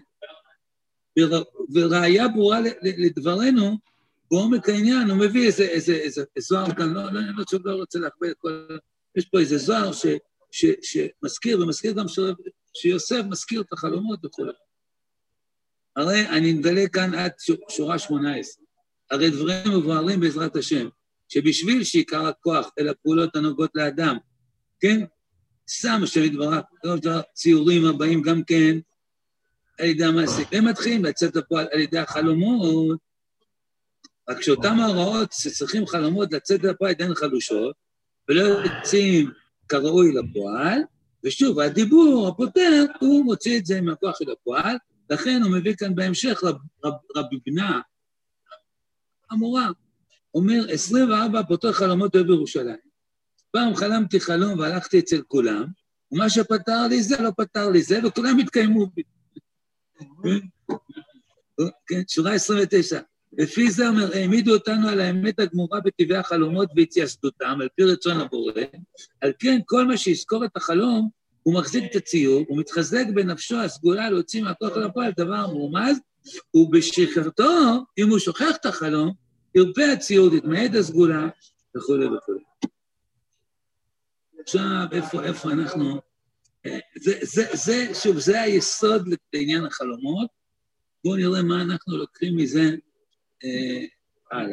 וראיה ברורה לדברנו, בעומק העניין, הוא מביא איזה, איזה, איזה, איזה זוהר כאן, לא, לא, לא, לא רוצה להכבד את כל, יש פה איזה זוהר ש, ש, שמזכיר, ומזכיר גם ש, שיוסף מזכיר את החלומות וכו'. הרי אני מגלה כאן עד שורה שמונה עשרה. הרי דברים מבוארים בעזרת השם, שבשביל שעיקר הכוח אל הפעולות הנוגעות לאדם, כן? שם השם יתברך, ציורים הבאים גם כן, על ידי המעשה. הם מתחילים לצאת לפועל על ידי החלומות, רק שאותם ההוראות שצריכים חלומות לצאת לפועל עדיין חלושות, ולא יוצאים כראוי לפועל, ושוב, הדיבור, הפותר, הוא מוציא את זה מהכוח של הפועל, לכן הוא מביא כאן בהמשך רב, רב, רבי בנה, המורה, אומר, עשרים וארבע פותר חלומות אוהב בירושלים. פעם חלמתי חלום והלכתי אצל כולם, ומה שפתר לי זה לא פתר לי זה, וכולם התקיימו בי. כן, שורה עשרים ותשע. לפי זה אומר, העמידו אותנו על האמת הגמורה בטבעי החלומות והתייסדותם, על פי רצון הבורא, על כן כל מה שיזכור את החלום, הוא מחזיק את הציור, הוא מתחזק בנפשו הסגולה להוציא מהכוח אל הפועל דבר מרומז, ובשכחתו, אם הוא שוכח את החלום, ירפה הציור, תתמעט הסגולה, וכו' וכו'. עכשיו, איפה, איפה אנחנו... זה, זה, זה, שוב, זה היסוד לעניין החלומות. בואו נראה מה אנחנו לוקחים מזה אה, הלאה.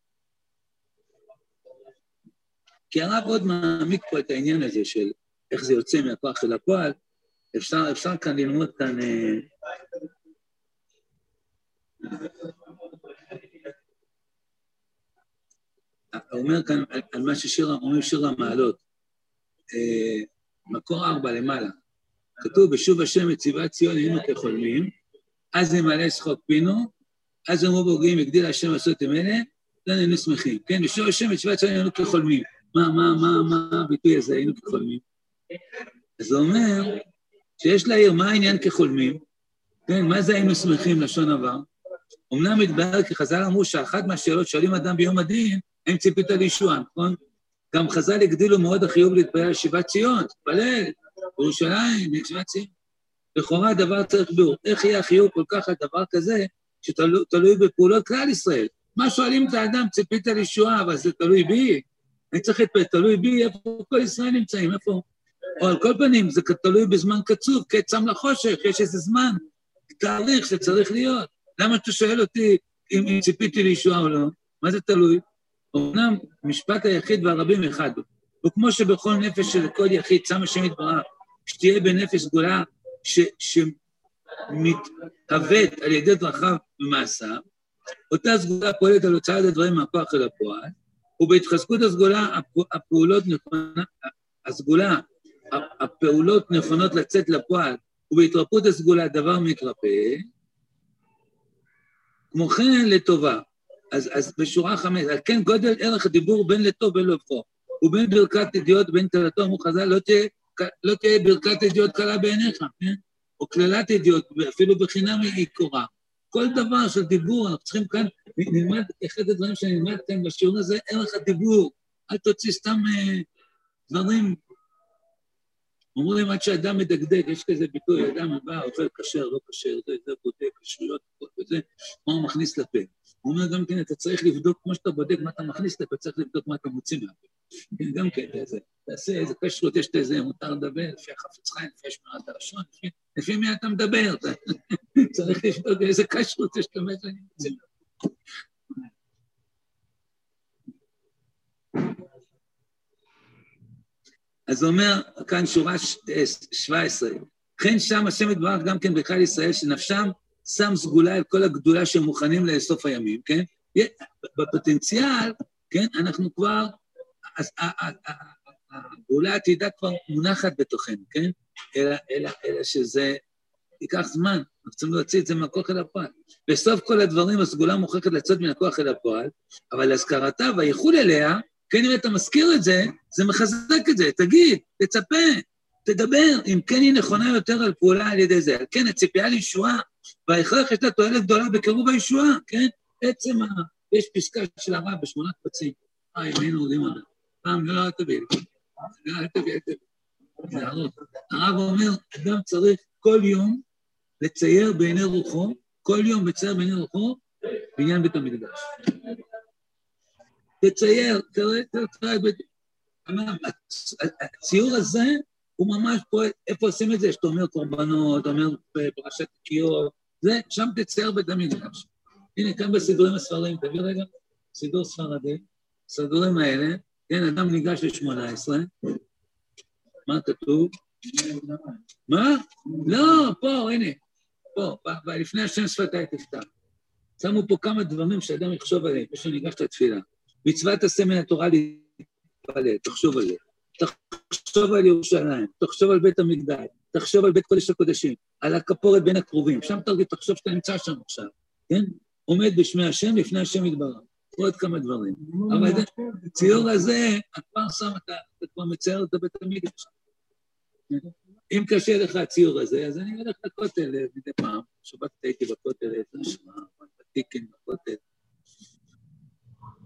כי הרב עוד מעמיק פה את העניין הזה של איך זה יוצא מהכוח אל הפועל. אפשר, אפשר כאן ללמוד כאן... אה, הוא אומר כאן על, על מה ששיר, אומר שיר המעלות. אה, מקור ארבע למעלה. כתוב, בשוב השם את ציבת ציון היינו כחולמים, אז נמלא שחוק פינו, אז אמרו בוגעים, הגדיל השם לעשות עם אלה, לא היינו שמחים. כן, בשוב השם את ציבת ציון היינו כחולמים. מה, מה, מה, מה הביטוי הזה, היינו כחולמים? אז הוא אומר, שיש לעיר, מה העניין כחולמים? כן, מה זה היינו שמחים לשון עבר? אמנם מתברר כי חז"ל אמרו שאחת מהשאלות שואלים אדם ביום הדין, הם ציפית לישועה, נכון? גם חז"ל הגדילו מאוד החיוב להתפלל על שיבת ציון, תתפלל, בירושלים, שיבת ציון. לכאורה הדבר צריך ביאור. איך יהיה החיוב כל כך על דבר כזה, שתלוי בפעולות כלל ישראל? מה שואלים את האדם, ציפית לישועה, אבל זה תלוי בי? אני צריך להתפלל, תלוי בי, איפה כל ישראל נמצאים, איפה? או על כל פנים, זה תלוי בזמן קצוב, קצם לחושך, יש איזה זמן, תאריך שצריך להיות. למה אתה שואל אותי אם ציפיתי לישועה או לא? מה זה תלוי? אומנם משפט היחיד והרבים אחד הוא, וכמו שבכל נפש של כל יחיד, שם השם יתברך, שתהיה בנפש סגולה שמתהוות על ידי דרכיו ומעשיו, אותה סגולה פועלת על הוצאת הדברים מהכוח אל הפועל, ובהתחזקות הסגולה, הפעולות נכונה, הסגולה, הפעולות נכונות לצאת לפועל, ובהתרפות הסגולה דבר מתרפא, כמו כן לטובה. אז, אז בשורה חמש, על כן גודל ערך הדיבור בין לטוב בין לבחור, ובין ברכת ידיעות בין קלתו, אמרו חז"ל, לא תהיה, לא תהיה ברכת ידיעות קלה בעיניך, כן? או כללת ידיעות, אפילו בחינם היא קורה. כל דבר של דיבור, אנחנו צריכים כאן, נלמד, אחד הדברים שאני נלמד כאן בשיעור הזה, ערך הדיבור. אל תוציא סתם אה, דברים. אומרים עד שאדם מדקדק, יש כזה ביטוי, אדם בא, אוכל כשר, לא כשר, זה, זה בודק, כשרויות, וזה, מה הוא מכניס לפה. הוא אומר גם כן, אתה צריך לבדוק, כמו שאתה בודק מה אתה מכניס לפה, צריך לבדוק מה אתה מוציא מהפה. גם כן, זה, תעשה איזה כשרות, יש איזה, מותר לדבר, לפי החפץ חיים, לפי שמירת הלשון, לפי, לפי מי אתה מדבר, אתה, צריך לבדוק איזה כשרות יש למה שאני מוציא מהפה. אז הוא אומר, כאן שורה שבע עשרה, כן שם השם יתברך גם כן בכלל ישראל, שנפשם שם סגולה על כל הגדולה שהם מוכנים לאסוף הימים, כן? בפוטנציאל, כן, אנחנו כבר, אז הגאולה העתידה כבר מונחת בתוכנו, כן? אלא, אלא, אלא שזה ייקח זמן, אנחנו צריכים להוציא את זה מהכוח אל הפועל. בסוף כל הדברים הסגולה מוכרחת לצאת מן הכוח אל הפועל, אבל הזכרתה והייחוד אליה, כן, אם אתה מזכיר את זה, זה מחזק את זה, תגיד, תצפה, תדבר, אם כן היא נכונה יותר על פעולה על ידי זה. כן, הציפייה לישועה, וההכרח יש לה תועלת גדולה בקירוב הישועה, כן? עצם ה... יש פסקה של הרב בשמונת פצים. אה, אם היינו עודים עליו. פעם, לא, אל תביא לי. לא, אל תביא, אל תביא. זה הרב. הרב אומר, אדם צריך כל יום לצייר בעיני רוחו, כל יום לצייר בעיני רוחו, בעניין בית המקדש. תצייר, תראה, תראה, תראה, הציור הזה הוא ממש פה, איפה עושים את זה? שאתה אומר קורבנות, אומר פרשת תקיעות, זה, שם תצייר בית המקדש. הנה, כאן בסידורים הספרדיים, תביא רגע, סידור ספרדי, הסידורים האלה, כן, אדם ניגש ל-שמונה עשרה, מה כתוב? מה? לא, פה, הנה, פה, לפני השם שפתיי תפתח. שמו פה כמה דברים שאדם יחשוב עליהם, כשהוא ניגש לתפילה. מצוות עשה מן התורה להתפלל, תחשוב על זה. תחשוב על ירושלים, תחשוב על בית המקדש, תחשוב על בית קודש הקודשים, על הכפורת בין הקרובים, שם תרגיל, תחשוב שאתה נמצא שם עכשיו, כן? עומד בשמי השם, לפני השם יתברך. עוד כמה דברים. אבל הציור הזה, את כבר שם, אתה כבר מצייר אותו בית המקדש. אם קשה לך הציור הזה, אז אני הולך לכותל מדי פעם, שבת הייתי בכותל, את השמה, בתיקן בכותל,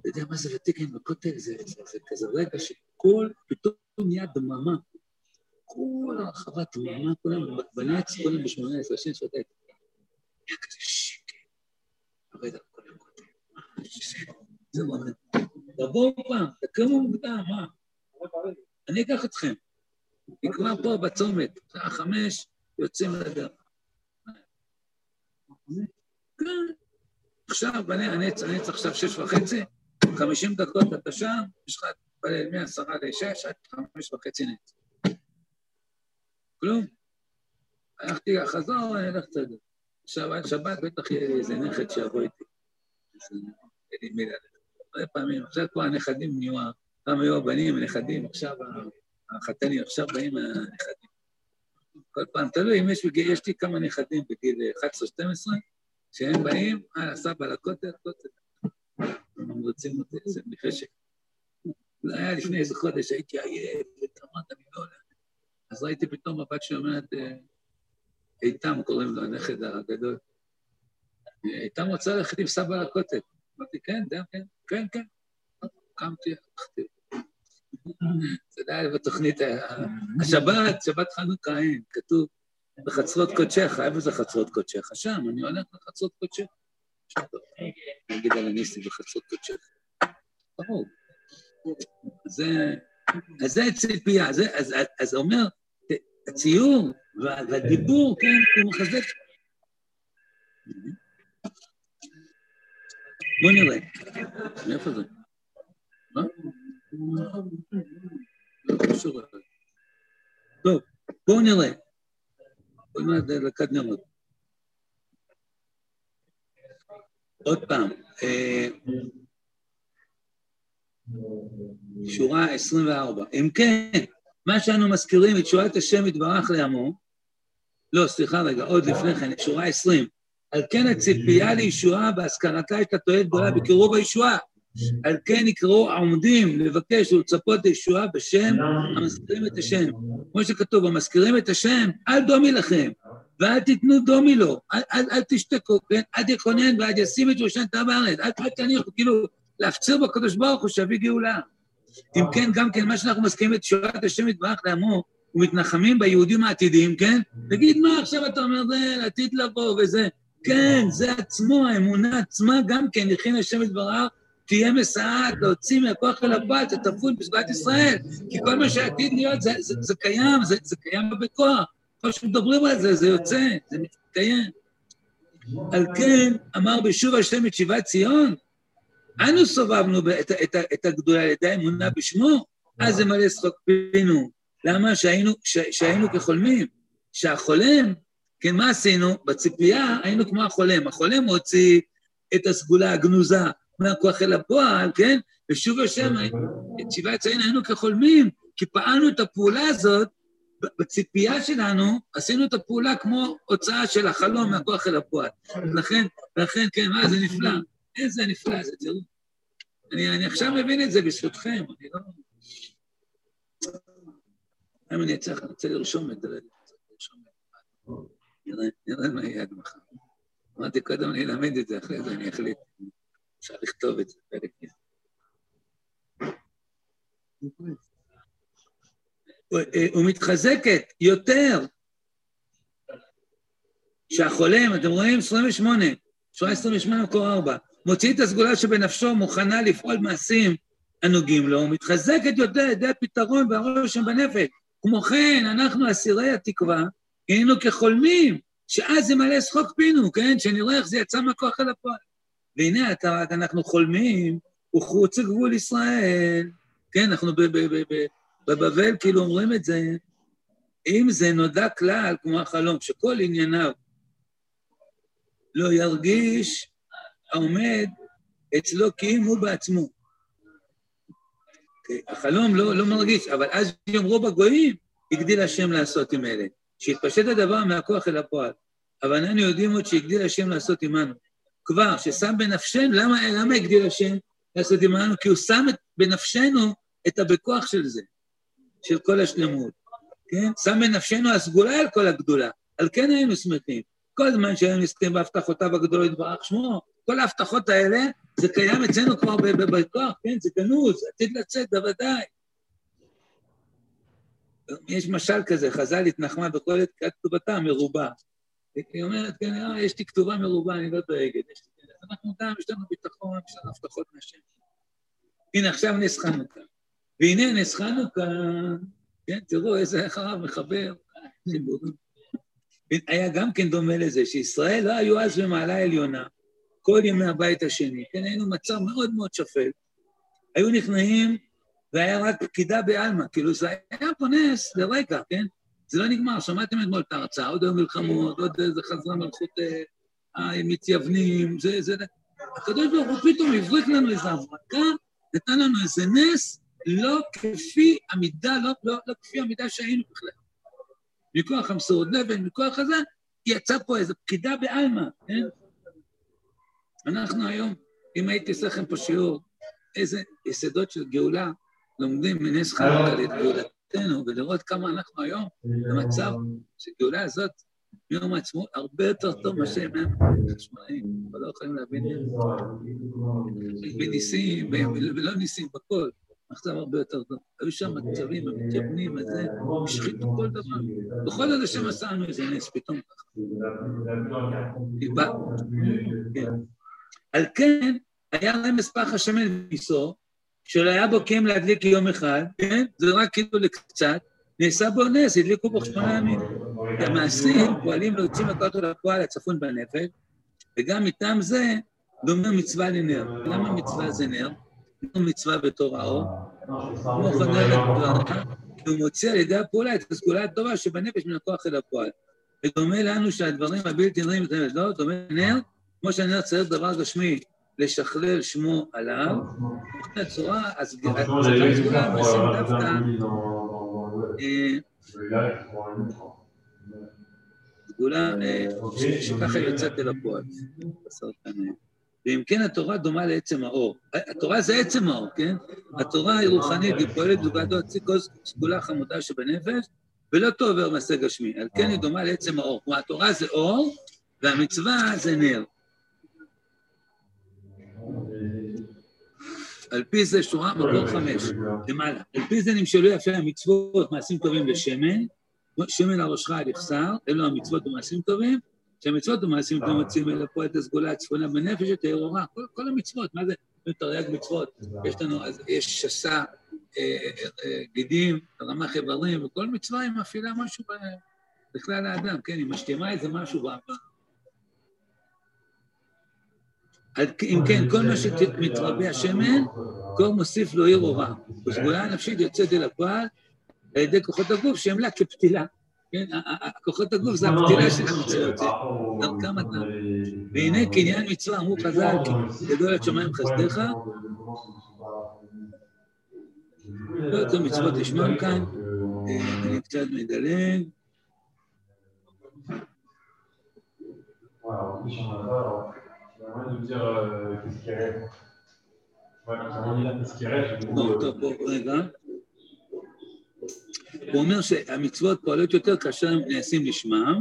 אתה יודע מה זה ותיקין בכותל? זה, זה, זה כזה רגע שכל, פתאום נהיה דממה. כל הרחבה דממה, כולם בנץ, כולם בשמונה עשרה, שני שעות הייתה. היה כזה שקט. הרד על כל הכותל. זה לא אומר. תבואו פעם, תקמו מוקדם, מה? אני אקח אתכם. נקרא פה בצומת, שעה חמש, יוצאים לדרך. כן. עכשיו, אני צריך עכשיו שש וחצי, חמישים דקות אתה שם, יש לך להתפלל מעשרה לשש, עד חמש וחצי נץ. כלום. הלכתי לחזור, אני הלכת את זה. עכשיו, עד שבת בטח יהיה לי איזה נכד שיבוא איתי. אז אין לי מילה. הרבה פעמים, עכשיו כבר הנכדים נהיו, פעם היו הבנים, הנכדים, עכשיו החתנים, עכשיו באים הנכדים. כל פעם, תלוי, אם יש, יש לי כמה נכדים בגיל אחת עשרה שתים עשרה, שהם באים, אה, סבא לכותל, כותל. הם רוצים אותי, זה מחשק. זה היה לפני איזה חודש, הייתי עייף, ותמרת, אני לא עולה. אז ראיתי פתאום הבת שאומרת, איתם קוראים לו, הנכד הגדול. איתם רוצה ללכת עם סבא לכותל. אמרתי, כן, כן, כן, כן, כן. קמתי, הלכתי. זה היה בתוכנית, השבת, שבת חנוכה, אין, כתוב, בחצרות קודשך, איפה זה חצרות קודשך? שם, אני הולך לחצרות קודשך. אני אגיד על הניסי בחצרות קודשך. ברור. אז זה ציפייה, אז זה אומר, הציור והדיבור, כן, הוא מחזק. בוא נראה. מאיפה זה? מה? לא קשור. טוב, בואו נראה. בואו נראה לקד נראות. עוד פעם, שורה עשרים וארבע. אם כן, מה שאנו מזכירים את שורת השם יתברך לעמו, לא, סליחה רגע, עוד לפני כן, שורה עשרים. על כן הציפייה לישועה בהשכלתה יש לתועלת גדולה בקירוב הישועה. על כן יקראו העומדים לבקש ולצפות לישועה בשם המזכירים את השם. כמו שכתוב, המזכירים את השם, אל דומי לכם, ואל תיתנו דומי לו, אל, אל, אל תשתקו, כן? אל יקונן ואל ישים את ראשנתה בארץ, אל, אל תניחו, כאילו, להפציר בקדוש ברוך הוא שיביא גאולה. אם כן, גם כן, מה שאנחנו מסכימים את שורת השם יתברך לעמו, ומתנחמים ביהודים העתידיים, כן? תגיד, מה עכשיו אתה אומר, זה עתיד לבוא וזה, כן, זה עצמו, האמונה עצמה גם כן, יכין השם יתברך, תהיה מסעת, להוציא מהכוח אל הפועל, תטרפו את בסגולת ישראל, כי כל מה שעתיד להיות, זה, זה, זה קיים, זה, זה קיים בכוח. כל שמדברים על זה, זה יוצא, זה מתקיים. על כן, אמר בשוב השם את שיבת ציון, אנו סובבנו את, את, את הגדולה על ידי האמונה בשמו, אז זה מלא שחוק פינו. למה? שהיינו, ש, שהיינו כחולמים. שהחולם, כן, מה עשינו? בציפייה היינו כמו החולם. החולם הוציא את הסגולה הגנוזה, מהכוח אל הפועל, כן? ושוב השם, את שיבת ציון היינו כחולמים, כי פעלנו את הפעולה הזאת, בציפייה שלנו, עשינו את הפעולה כמו הוצאה של החלום מהכוח אל הפועל. לכן, לכן, כן, מה, זה נפלא. איזה נפלא, זה תראו. אני, אני עכשיו מבין את זה בזכותכם, אני לא... אם אני צריך, אני רוצה לרשום את זה, נראה, נראה מה יהיה עד מחר. אמרתי קודם, אני אלמד את זה, אחרי זה אני אחליט. אפשר לכתוב את זה, פרק נראה. ומתחזקת יותר שהחולם, אתם רואים? עשרים ושמונה, שורה עשרים ושמונה מקור ארבע, מוציא את הסגולה שבנפשו מוכנה לפעול מעשים הנוגעים לו, ומתחזקת יותר ידי הפתרון והרושם בנפש. כמו כן, אנחנו אסירי התקווה, היינו כחולמים, שאז זה מלא שחוק פינו, כן? שנראה איך זה יצא מהכוח אל הפועל. והנה, אתה, אנחנו חולמים, וחוץ גבול ישראל, כן? אנחנו ב... ב, ב, ב בבבל כאילו אומרים את זה, אם זה נודע כלל כמו החלום, שכל ענייניו לא ירגיש העומד אצלו כי אם הוא בעצמו. Okay, החלום לא, לא מרגיש, אבל אז יאמרו בגויים, הגדיל השם לעשות עם אלה. שהתפשט הדבר מהכוח אל הפועל. אבל אנו יודעים עוד שהגדיל השם לעשות עמנו. כבר, ששם בנפשנו, למה, למה הגדיל השם לעשות עמנו? כי הוא שם בנפשנו את הבכוח של זה. של כל השלמות, כן? שם בנפשנו הסגולה על כל הגדולה, על כן היינו שמחים. כל זמן שהיינו נסכים בהבטחותיו הגדולות יתברך שמו, כל ההבטחות האלה, זה קיים אצלנו כבר בכוח, כן? זה גנוז, עתיד לצאת, בוודאי. יש משל כזה, חז"ל התנחמה בכל עת כתובתה מרובה. היא אומרת, כן, יש לי כתובה מרובה, אני לא דואגת. אנחנו גם, יש לנו ביטחון, יש לנו הבטחות מהשם. הנה, עכשיו נס חנוכה. והנה נס חנוכה, כן, תראו איזה אחריו מחבר. היה גם כן דומה לזה, שישראל לא היו אז במעלה עליונה, כל ימי הבית השני, כן, היינו מצב מאוד מאוד שפל. היו נכנעים, והיה רק פקידה בעלמא, כאילו זה היה פה נס לרגע, כן? זה לא נגמר, שמעתם אתמול את ההרצאה, עוד היו מלחמות, עוד איזה חזרה מלכות המתייוונים, זה, זה, הקדוש ברוך הוא פתאום הבריק לנו איזו הברקה, נתן לנו איזה נס, לא כפי המידה, לא, לא, לא כפי המידה שהיינו בכלל. מכוח המסורת לבן, מכוח הזה, יצא פה איזו פקידה בעלמא, כן? אנחנו היום, אם הייתי עושה לכם פה שיעור, איזה יסודות של גאולה, לומדים מנס חנוכה לגאולתנו, ולראות כמה אנחנו היום במצב שגאולה הזאת, מיום העצמאות, הרבה יותר טוב מה שהם הם חשמלאים, אבל לא יכולים להבין בניסים, ולא ניסים, בכל, מצב הרבה יותר טוב. היו שם מצבים, המתייבנים, הזה, השחיתו כל דבר. בכל הזה שם עשינו איזה נס, פתאום ככה. דיבה. על כן, היה רמז פח השמן בניסו, שלא היה בו קיים להדליק יום אחד, כן? זה רק כאילו לקצת, נעשה בו נס, הדליקו בו שמונה ימים. המעשים פועלים להוציא אותו לפועל הצפון בנפש, וגם מטעם זה דומה מצווה לנר. למה מצווה זה נר? כמו מצווה בתור האור, כמו חנר לדברה, הוא מוציא על ידי הפעולה את הסגולה הטובה שבנפש מן הכוח אל הפועל. ודומה לנו שהדברים הבלתי נראים יותר, לא? דומה לנר, כמו שהנר צריך דבר גשמי, לשכלל שמו עליו, מבחינת הצורה, אז הסגולה מעשים דווקא, סגולה שככה יוצאת אל הפועל. ואם כן, התורה דומה לעצם האור. התורה זה עצם האור, כן? התורה היא רוחנית, היא פועלת לבדו הוציא כל סגולה חמודה שבנפש, ולא תעובר מעשה גשמי. על כן היא דומה לעצם האור. כלומר, התורה זה אור, והמצווה זה נר. על פי זה שורה מקור חמש, למעלה. על פי זה נמשלו יפה המצוות, מעשים טובים לשמן, שמן על ראשך על יחסר, אלו המצוות ומעשים טובים, שהמצוות ומעשים טובים מוצאים אל הפועל את הסגולה הצפונה בנפש, את הערורה, כל, כל המצוות, מה זה? תרי"ג מצוות, יש לנו, אז יש שסה, אה, אה, גידים, רמ"ח איברים, וכל מצווה היא מפעילה משהו בכלל האדם, כן, היא משתימה איזה משהו בעבר. אם כן, כל מה שמתרבה השמן, כל מוסיף לו עיר אורה. הסגולה הנפשית יוצאת אל הפועל, על ידי כוחות הגוף שהם לה כפתילה. כן, כוחות הגוף זה הפתילה של המצוות, זה דרכם אדם. והנה קניין מצווה, אמרו חז"ל, גדול את שמיים חסדיך, לא יותר מצוות לשמם כאן, אני קצת מדלג. de dire euh, qu'est-ce qui rêve. Ouais, quand on dit là, qu'est-ce qui rêve, je bon, טוב, בוא, רגע. הוא אומר שהמצוות פועלות יותר כאשר הם נעשים לשמם.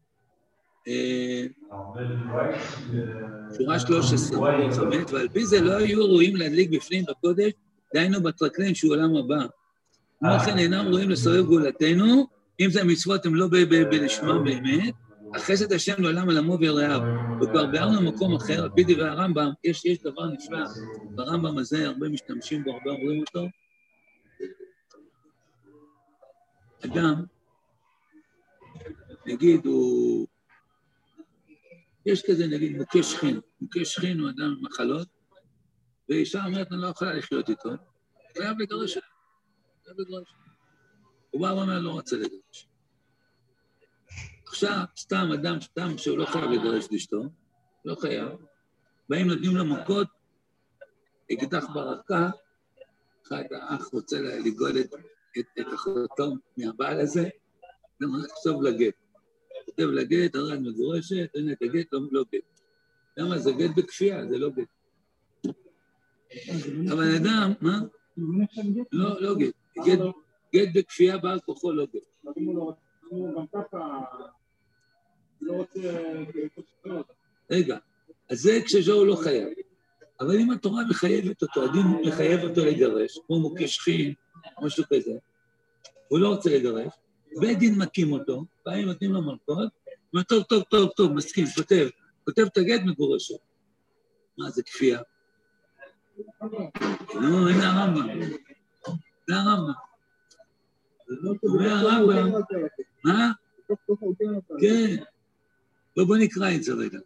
שורה שלוש עשרה, חמש, ועל פי זה לא היו ראויים להדליק בפנים בקודש, דהיינו בטרקלין שהוא עולם הבא. כמו כן אינם ראויים לסובב גאולתנו, אם זה המצוות הם לא בלשמם באמת, החסד השם לעולם עולמו ויראיו, וכבר ביארנו במקום אחר, על פי דברי הרמב"ם, יש, יש דבר נפלא, ברמב"ם הזה הרבה משתמשים בו, הרבה אומרים אותו. אדם, נגיד, הוא... יש כזה, נגיד, מוכה שכין, מוכה שכין הוא אדם עם מחלות, ואישה אומרת, אני לא יכולה לחיות איתו, הוא חייב לגרש אותו, חייב לגרש. הוא בא ואומר, לא רוצה לגרש. עכשיו, סתם אדם, סתם שהוא לא חייב לגרש לאשתו, לא חייב, באים נותנים לו מכות, אקדח ברקה, אחד האח רוצה לגאול את, את, את אחותו מהבעל הזה, וכתוב לגט. כותב לגט, הרי מגורשת, הנה את הגט, לא, לא גט. למה זה גט בכפייה, זה לא גט. אבל אדם, מה? לא, לא גט. גט, גט בכפייה בעל כוחו לא גט. גם ככה, לא רוצה... רגע, אז זה כשזהו לא חייב. אבל אם התורה מחייבת אותו, הדין מחייב אותו לגרש, כמו מוכה שכין, משהו כזה, הוא לא רוצה לגרש, בית דין מקים אותו, פעמים נותנים לו מלכות, אומר, טוב, טוב, טוב, טוב, מסכים, כותב, כותב את הגט מגורשו. מה זה כפייה? לא, הנה הרמב"ם. זה הרמב"ם. אומר הרמב"ם, מה? כן. לא, בוא נקרא את זה רגע.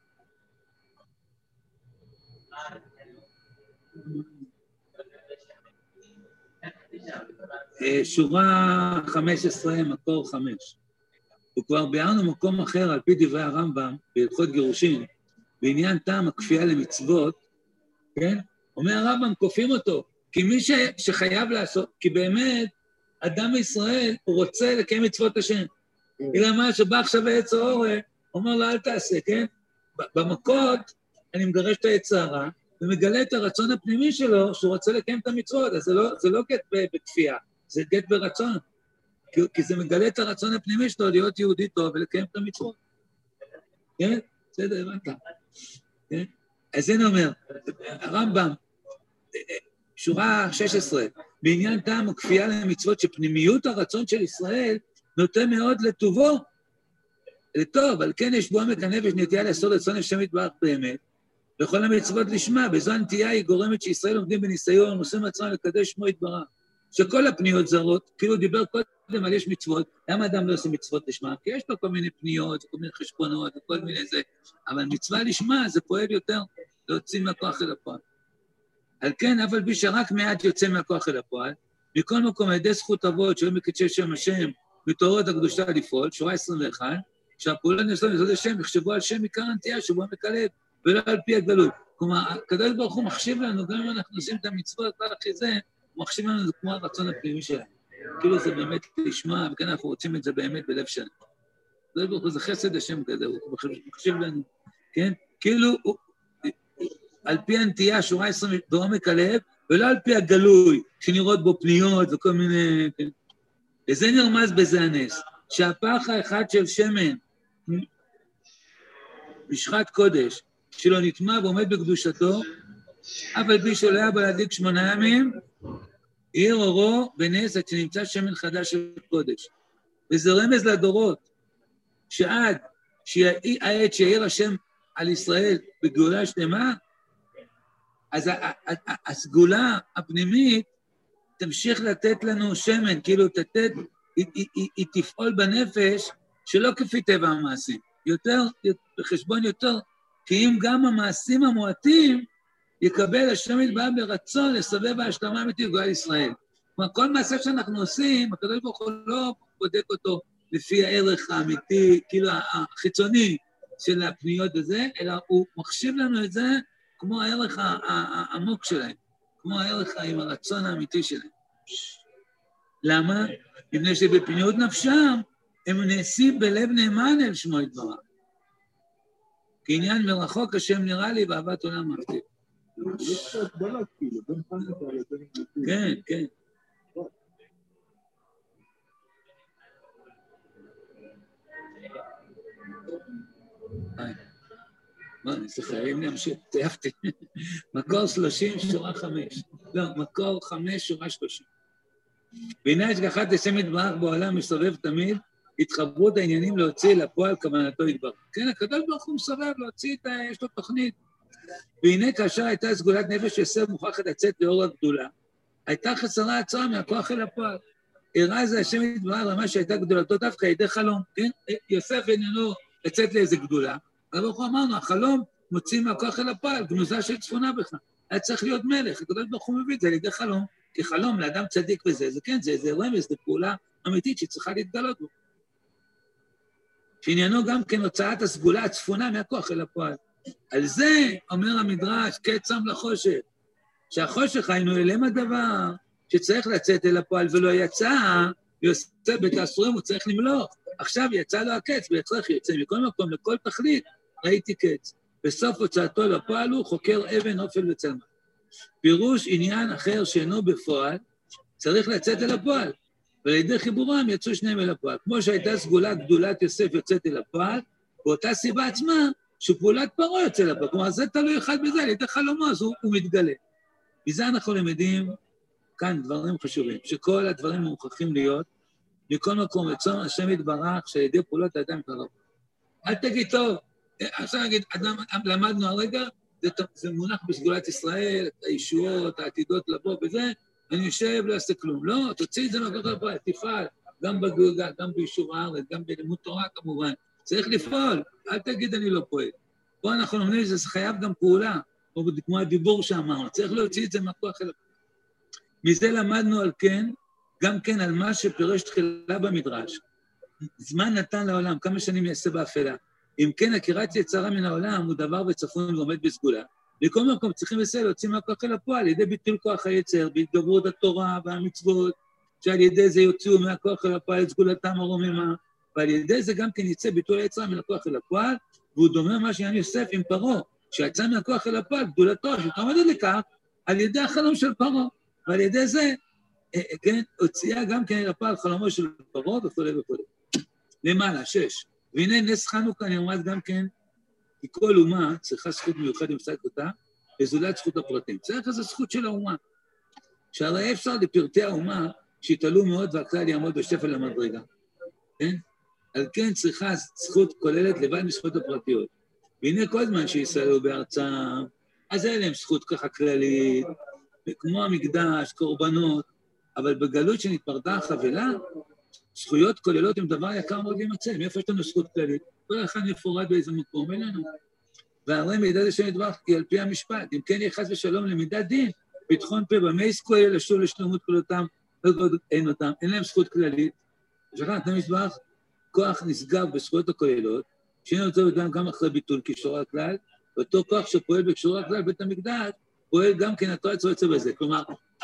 שורה חמש עשרה, מקור חמש. וכבר ביארנו מקום אחר, על פי דברי הרמב"ם, בהלכות גירושין, בעניין טעם הכפייה למצוות, כן? אומר הרמב"ם, כופים אותו, כי מי ש... שחייב לעשות, כי באמת, אדם מישראל, הוא רוצה לקיים מצוות השם. אלא מה, שבא עכשיו העץ האורה, אומר לו, אל תעשה, כן? במכות, אני מגרש את העץ הרע, ומגלה את הרצון הפנימי שלו, שהוא רוצה לקיים את המצוות, אז זה לא, זה לא גט בכפייה, זה גט ברצון. כי, כי זה מגלה את הרצון הפנימי שלו להיות יהודי טוב ולקיים את המצוות. כן? בסדר, הבנת. כן? אז הנה אומר, הרמב"ם, שורה שש עשרה, בעניין טעם וכפייה למצוות שפנימיות הרצון של ישראל נוטה מאוד לטובו, לטוב, על כן יש בו עמק הנפש נטייה לעשות רצון השם יתברך באמת, וכל המצוות לשמה, בזו הנטייה היא גורמת שישראל עומדים בניסיון, עושים עצמם לקדש שמו יתברך. שכל הפניות זרות, כאילו דיבר קודם על יש מצוות, למה אדם לא עושה מצוות לשמה? כי יש לו כל מיני פניות, כל מיני חשבונות, וכל מיני זה, אבל מצווה לשמה זה פועל יותר להוציא מהכוח אל הפועל. על כן, אבל בי שרק מעט יוצא מהכוח אל הפועל, מכל מקום, על ידי זכות אבות, שהיו מקדשי שם השם, מתעוררת הקדושה לפעול, שורה עשרים ואחת, שהפעולה נעשו לצד השם, יחשבו על שם עיקר הנטייה, שבו המקלב, ולא על פי הגלות. כלומר, הקדוש ברוך הוא מחשיב לנו, גם אם אנחנו עושים את המצוות, אחרי זה, הוא מחשיב לנו זה כמו הרצון הפנימי שלנו. כאילו זה באמת לשמוע, וכן אנחנו רוצים את זה באמת בלב שלנו. הקדוש ברוך הוא זה חסד השם כזה, הוא מחשיב לנו, כן? כאילו, על פי הנטייה, שורה עשרים בעומק הלב, ולא על פי הגלוי, שנראות בו פניות וכל מיני... כן? וזה נרמז בזה הנס, שהפח האחד של שמן, משחת קודש, שלא נטמע ועומד בקדושתו, אף על פי שעולה בו להדליק שמונה ימים, עיר אורו בנס עד שנמצא שמן חדש של קודש. וזה רמז לדורות, שעד שהעת שיעיר השם על ישראל בגאולה שלמה, אז הסגולה הפנימית תמשיך לתת לנו שמן, כאילו תתת, היא, היא, היא, היא תפעול בנפש שלא כפי טבע המעשים, יותר, בחשבון יותר, כי אם גם המעשים המועטים, יקבל השם יתברך ברצון לסבב ההשלמה האמיתית גאל ישראל. כלומר, כל מעשה שאנחנו עושים, הקדוש ברוך הוא לא בודק אותו לפי הערך האמיתי, כאילו החיצוני של הפניות הזה, אלא הוא מחשיב לנו את זה כמו הערך העמוק שלהם, כמו הערך עם הרצון האמיתי שלהם. למה? מפני שבפניות נפשם הם נעשים בלב נאמן אל שמו יתברך. כעניין מרחוק השם נראה לי באהבת עולם מבטיח. כן, כן. מה, אני זוכרים לי, אמשיך, תיאפתי. מקור שלושים, שורה חמש. לא, מקור חמש, שורה שלושים. והנה השגחת השם יתברך בעולם מסובב תמיד, התחברות העניינים להוציא לפועל כוונתו יתברך. כן, הקדוש ברוך הוא מסובב להוציא את ה... יש לו תוכנית. והנה כאשר הייתה סגולת נפש יוסף מוכרחת לצאת לאור הגדולה, הייתה חסרה הצעה מהכוח אל הפועל. הראה זה השם יתברך למה שהייתה גדולתו דווקא ידי חלום, כן? יוסף איננו לצאת לאיזה גדולה, אבל אנחנו אמרנו, החלום מוציא מהכוח אל הפועל, גנוזה של צפונה בכלל. היה צריך להיות מלך, הקדוש ברוך הוא מביא את זה לידי חלום, כי חלום לאדם צדיק וזה, זה כן, זה איזה רמז, זה פעולה אמיתית שצריכה להתגלות בו. שעניינו גם כן הוצאת הסגולה הצפונה מהכוח אל הפועל. על זה אומר המדרש, קצם לחושך, שהחושך היינו אליהם הדבר שצריך לצאת אל הפועל ולא יצא, יוסף בית האסורים הוא צריך למלוך. עכשיו יצא לו הקץ, ויצריך יוצא מכל מקום, לכל תכלית, ראיתי קץ. בסוף הוצאתו לפועל הוא חוקר אבן, אופל וצלמה. פירוש עניין אחר שאינו בפועל, צריך לצאת אל הפועל, ולידי חיבורם יצאו שניהם אל הפועל. כמו שהייתה סגולה גדולת יוסף יוצאת אל הפועל, באותה סיבה עצמה, שפעולת פרעה יוצא לפועל, כלומר, זה תלוי אחד בזה, על ידי חלומו, אז הוא, הוא מתגלה. מזה אנחנו למדים כאן דברים חשובים, שכל הדברים מוכרחים להיות, מכל מקום רצון השם יתברך, שעל ידי פעולות האדם קרוב. אל תגיד, טוב, עכשיו נגיד, אדם, למדנו הרגע, זה, זה מונח בסגולת ישראל, הישועות, העתידות לבוא וזה, אני יושב, לא אעשה כלום. לא, תוציא את זה מהכוח לפועל, תפעל, גם בגולגל, גם ביישוב הארץ, גם בלימוד תורה כמובן. צריך לפעול, אל תגיד אני לא פועל. פה אנחנו לומדים שזה חייב גם פעולה, כמו הדיבור שאמרנו, צריך להוציא את זה מהכוח אל הפועל. מזה למדנו על כן, גם כן על מה שפירש תחילה במדרש. זמן נתן לעולם, כמה שנים יעשה באפלה. אם כן, עקירת יצרה מן העולם הוא דבר וצפון ועומד בסגולה. לכל מקום צריכים לסייע להוציא מהכוח אל הפועל, על ידי ביטול כוח היצר, בהתגברות התורה והמצוות, שעל ידי זה יוציאו מהכוח אל הפועל את סגולתם הרוממה, ועל ידי זה גם כן יצא ביטול היצרה מן הכוח אל הפועל, והוא דומה מה שעניין יוסף עם פרעה, שיצא מהכוח אל הפועל, גדולתו, שתעמד לכך, על ידי החלום של פרעה, ועל ידי זה, כן, הוציאה גם כן אל הפועל חלומו של פרעה וכו' וכו'. למעלה, שש. והנה נס חנוכה נרמז גם כן, כי כל אומה צריכה זכות מיוחדת במצד אותה, לזולת זכות הפרטים. צריך איזו זכות של האומה. שהרי אפשר לפרטי האומה, שיתעלו מאוד והכלל יעמוד בשפל המדרגה. כן? על כן צריכה זכות כוללת לבד מזכות הפרטיות. והנה כל זמן שישראל בארצם, אז אין להם זכות ככה כללית, כמו המקדש, קורבנות, אבל בגלות שנתפרדה החבילה, זכויות כוללות הם דבר יקר מאוד להימצא. מאיפה יש לנו זכות כללית? כל אחד מפורד באיזה מקום, אין לנו. והרי מידת השם יתברך היא על פי המשפט. אם כן יהיה חס ושלום למידת דין, פתחון פה במה יזכו אלה לשוב לשלמות כלותם, אין אותם, אין להם זכות כללית. שכן, נתן יתברך, כוח נסגר בזכויות הכוללות, שאין אותו גם, גם אחרי ביטול כשורה הכלל, ואותו כוח שפועל בכשורה הכלל, בית המקדש, פועל גם כן התורה יוצא בזה. כלומר,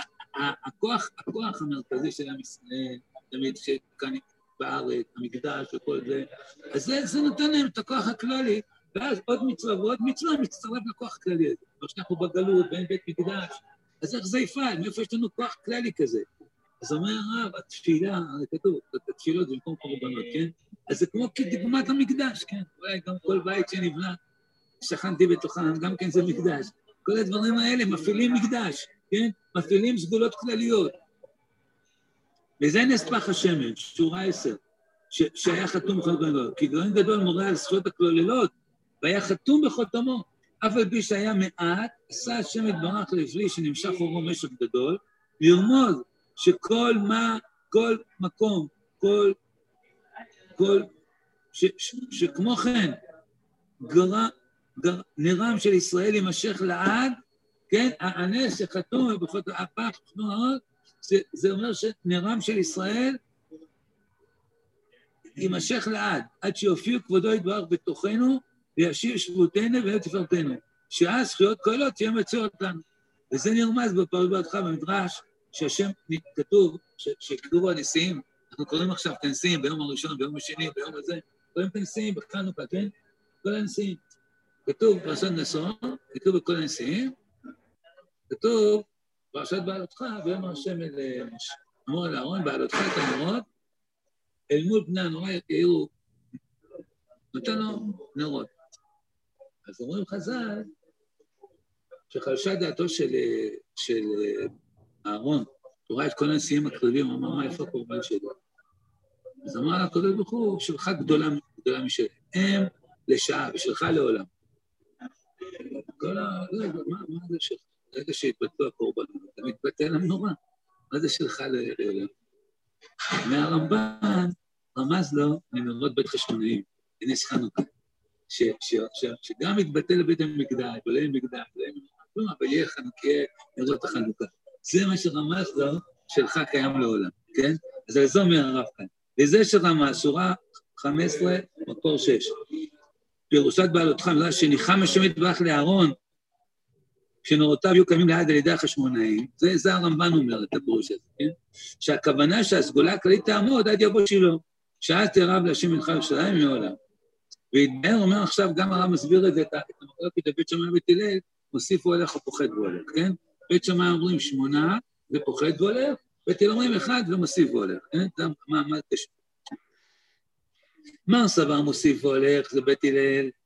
הכוח, הכוח המרכזי של עם ישראל, תמיד שכאן בארץ, המקדש וכל זה, אז זה, זה נותן להם את הכוח הכללי, ואז עוד מצווה ועוד מצווה מצטרף לכוח הכללי הזה. כמו שאנחנו בגלות, בין בית מקדש, אז איך זה יפעל? מאיפה יש לנו כוח כללי כזה? אז אומר הרב, התפילה, הרי כתוב, התפילות זה במקום קורבנות, כן? אז זה כמו כדוגמת המקדש, כן? אולי גם כל בית שנבנה, שכנתי בתוכם, גם כן זה מקדש. כל הדברים האלה מפעילים מקדש, כן? מפעילים סגולות כלליות. וזה נספח השמן, שורה עשר, ש- שהיה חתום בכל גדול. כי גאון גדול מורה על זכויות הכלוללות, והיה חתום בחותמו. אף על פי שהיה מעט, עשה השם יתברך לפני שנמשך אורו משך גדול, לרמוז שכל מה, כל מקום, כל, כל, ש- ש- שכמו כן, גרה, גר, נרם של ישראל יימשך לעד, כן? הנס שחתום בחותמו, הפך תנועות, זה, זה אומר שנרם של ישראל יימשך לעד, עד שיופיעו כבודו יתברך בתוכנו, וישיב שבותנו ותפארתנו, שאז זכויות כוללות תהיה מצויות לנו. וזה נרמז בפרק בהתחלה במדרש, שהשם כתוב, שכתובו הנשיאים, אנחנו קוראים עכשיו את הנשיאים ביום הראשון, ביום השני, ביום הזה, קוראים את הנשיאים בחנוכה, כן? כל הנשיאים. כתוב פרשת נשוא, כתוב בכל הנשיאים, כתוב פרשת בעלותך, ויאמר השם אל משה, אמר אל אהרון, בעלותך את הנרות, אל מול בני הנורא יאירו, נותן לו נרות. אז אומרים חז"ל, שחלשה דעתו של, של אהרון, הוא ראה את כל הנשיאים הכללים, הוא אמר, מה איפה הקורבן שלי? אז אמר הקדוש ברוך הוא, שלך גדולה, גדולה משל, הם לשעה ושלך לעולם. כל ה... לא, מה, מה זה שלך? רגע שהתבטלו הקורבנות, אתה מתבטל למנורה, מה זה שלך לעולם? מהרמב"ן רמז לו לנרות בית חשמונאים, נס חנוכה, ש, ש, ש, שגם מתבטל לבית המקדש, עולה למקדש, אבל יהיה חנוכה, נרות החנוכה. זה מה שרמז לו, שלך קיים לעולם, כן? אז זה אומר הרב כאן. וזה שרמז, שורה חמש עשרה, מקור שש. פירושת בעלותך, שניחם השם יתברך לאהרון, שנורותיו יהיו קיימים לעד על ידי החשמונאים, זה, זה הרמב"ן אומר את הפירוש הזה, כן? שהכוונה שהסגולה הכללית תעמוד עד יבוא שילה, שאז תרב להשם מנחה ירושלים מעולם. והתבהר אומר עכשיו, גם הרב מסביר את זה, את המחלוקת לבית שמאי ובית הלל, מוסיפו אליך פוחד והולך, כן? בית שמאי אומרים שמונה ופוחד והולך, בית הלל אומרים אחד ומוסיף והולך, כן? זה מה, מה קשור? מה סבר מוסיף והולך? זה בית הלל,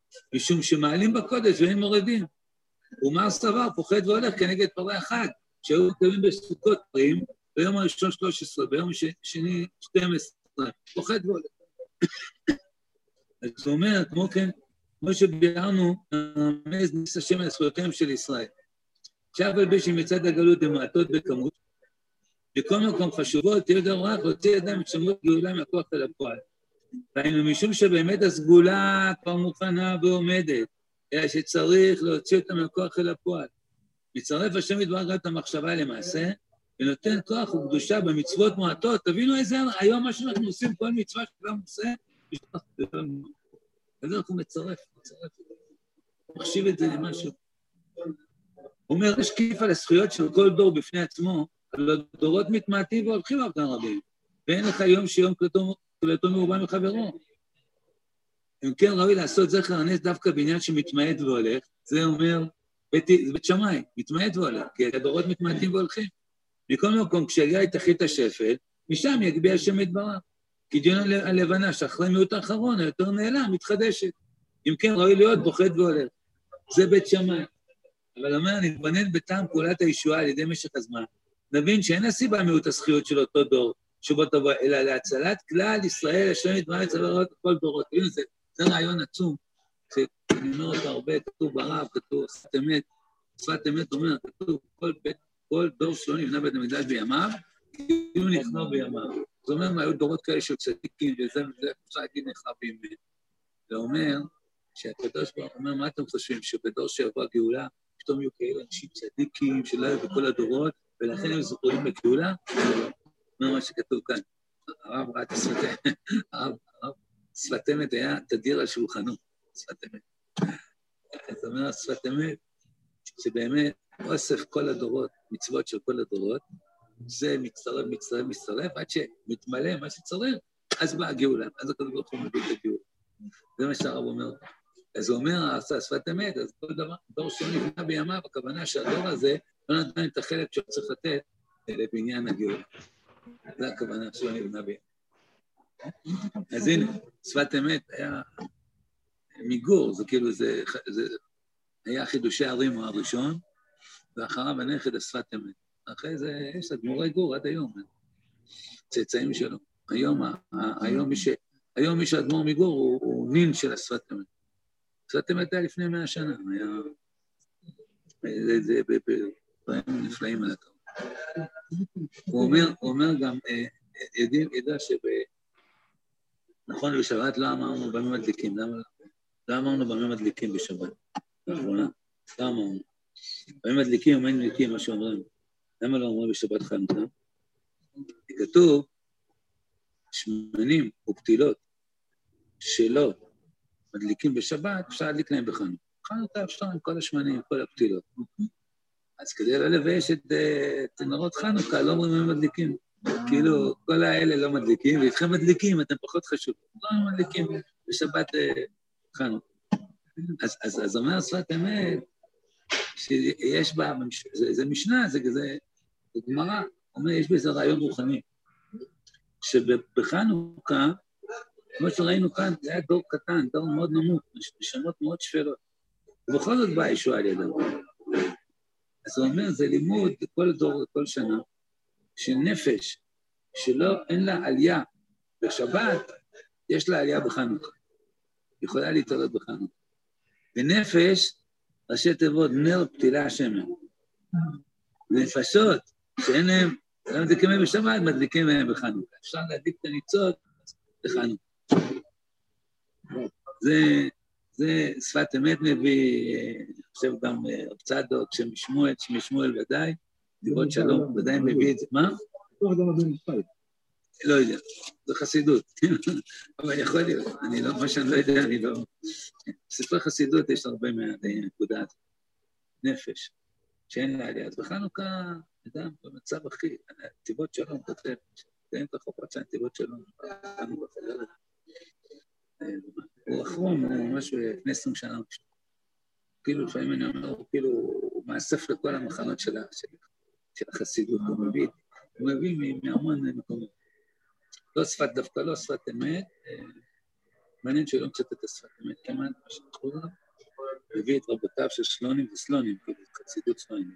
משום שמעלים בקודש ואין מורדים. ומר סבר פוחד והולך כנגד פרעי החג, שהיו מקיימים בסוכות פרעים, ביום הראשון שלוש עשרה, ביום שני שתים עשרה, פוחד והולך. אז הוא אומר, כמו כן, כמו שביארנו, רמז ניס השם על זכויותיהם של ישראל. שאף על פי שמצד הגלות הן מעטות בכמות, בכל מקום חשובות, תהיה גם רק להוציא ידיים משמעות גאולה מהכוח אל הפועל. והיינו משום שבאמת הסגולה כבר מוכנה ועומדת, אלא שצריך להוציא אותה מהכוח אל הפועל. מצרף השם יתברך גם את המחשבה למעשה, ונותן כוח וקדושה במצוות מועטות. תבינו איזה, היום מה שאנחנו עושים, כל מצווה שגם עושה, אז אנחנו מצרף, מצרף. מחשיב את זה למשהו. הוא אומר, יש כיף על הזכויות של כל דור בפני עצמו, אבל הדורות מתמעטים והולכים עבדן רבים, ואין לך יום שיום כלתו מרובן מחברו. אם כן ראוי לעשות זכר הנס דווקא בעניין שמתמעט והולך, זה אומר, בית, בית שמאי, מתמעט והולך, כי הדורות מתמעטים והולכים. מכל מקום, כשיגיע את תחית השפל, משם יגביה השם יתברך. כי דיון הלבנה, שאחרי מיעוט האחרון, היותר נעלם, מתחדשת. אם כן ראוי להיות פוחד והולך. זה בית שמאי. אבל אומר, נתבונן בטעם פעולת הישועה על ידי משך הזמן, נבין שאין הסיבה מיעוט הזכויות של אותו דור, שבו תבוא, אלא להצלת כלל ישראל, השם יתברך יצווה כל דורות. זה, זה רעיון עצום, שאני אומר אותו הרבה, כתוב ברב, כתוב שפת אמת, שפת אמת אומר, כתוב כל, בית, כל דור שלא נבנה בית המקדש בימיו, כאילו נחרב בימיו. זאת אומרת, היו דורות כאלה של צדיקים, וזה, וזה, אפשר להגיד נחרב בימיהם. זה אומר, שהקדוש ברוך אומר, מה אתם חושבים, שבדור שיבוא הגאולה, פתאום יהיו כאלה אנשים צדיקים שלא היו בכל הדורות, ולכן הם זוכרים בגאולה? אומר מה שכתוב כאן. הרב ראה את השפת אמת, הרב, הרב, שפת אמת היה תדיר על שולחנו, שפת אמת. זאת אומרת, שפת אמת, שבאמת אוסף כל הדורות, מצוות של כל הדורות, זה מצטרף, מצטרף, מצטרף, עד שמתמלא מה שצריך, אז באה הגאולה, אז הקדוש ברוך הוא מביא את הגאולה. זה מה שהרב אומר. אז הוא אומר, שפת אמת, אז כל דבר, דור שלא נבנה בימיו, הכוונה שהדור הזה לא נתן את החלק שהוא צריך לתת לבניין הגאולה. זה הכוונה שלא נבנה בימיו. אז הנה, שפת אמת היה מיגור, זה כאילו, זה, זה היה חידושי הרימו הראשון, ואחריו הנכד השפת אמת. אחרי זה יש אדמו"רי גור עד היום, צאצאים שלו. היום, היום מי ש... היום מי שאדמו"ר מגור הוא, הוא נין של השפת אמת. שפת אמת היה לפני מאה שנה, היה... זה, זה, דברים נפלאים על הכל. הוא אומר, הוא אומר גם, ידעים, ידע שב... נכון, בשבת לא אמרנו במה מדליקים, למה לא אמרנו במה מדליקים בשבת? לאחרונה, לא אמרנו. במה מדליקים ומה מדליקים, מה שאומרים. למה לא אומרים בשבת חנוכה? כתוב, שמנים ופתילות שלא מדליקים בשבת, אפשר להדליק להם בחנוכה. חנוכה אפשר עם כל השמנים, עם כל הפתילות. אז כדי לא לבייש את, את נרות חנוכה, לא אומרים הם מדליקים. כאילו, כל האלה לא מדליקים, ואיתכם מדליקים, אתם פחות חשוב. לא מדליקים בשבת חנוכה. אז, אז, אז אומר שפת אמת, שיש בה, זה, זה משנה, זה, זה, זה גמרא, אומר, יש בזה רעיון רוחני. שבחנוכה, כמו שראינו כאן, זה היה דור קטן, דור מאוד נמוך, נשמות מאוד שפלות. ובכל זאת באה ישועה על ידם. אז הוא אומר, זה לימוד כל דור, כל שנה, שנפש, שלא, אין לה עלייה בשבת, יש לה עלייה בחנוכה. יכולה להתעלות בחנוכה. ונפש, ראשי תיבות, נר פתילה השמן. ונפשות, שאין להם, לא מדליקים להם בשבת, מדליקים להם בחנוכה. אפשר להדליק את הניצות בחנוכה. זה, זה שפת אמת מביא, אני חושב גם צדוק, שמשמואל, שמשמואל ודאי, דירות שלום, ודאי מביא את זה. מה? לא יודע, זה חסידות. אבל יכול להיות, אני לא, מה שאני לא יודע, אני לא... בספרי חסידות יש הרבה מהנקודה הזאת. נפש, שאין לה עלייה. אז בחנוכה, אדם במצב הכי, נתיבות שלום, כותב, שאין את החופות של נתיבות שלום, חנוכה חדרת. הוא אחרון, הוא משהו לפני עשרים שנה. כאילו, לפעמים אני אומר, כאילו, הוא מאסף לכל המחנות של החסידות, הוא מביא, הוא מביא מהמון מקומות. לא שפת דווקא, לא שפת אמת, מעניין שלא מצאת את השפת אמת כמעט, מה שתחול עליו, הביא את רבותיו של סלונים וסלונים, כאילו חסידות סלונים.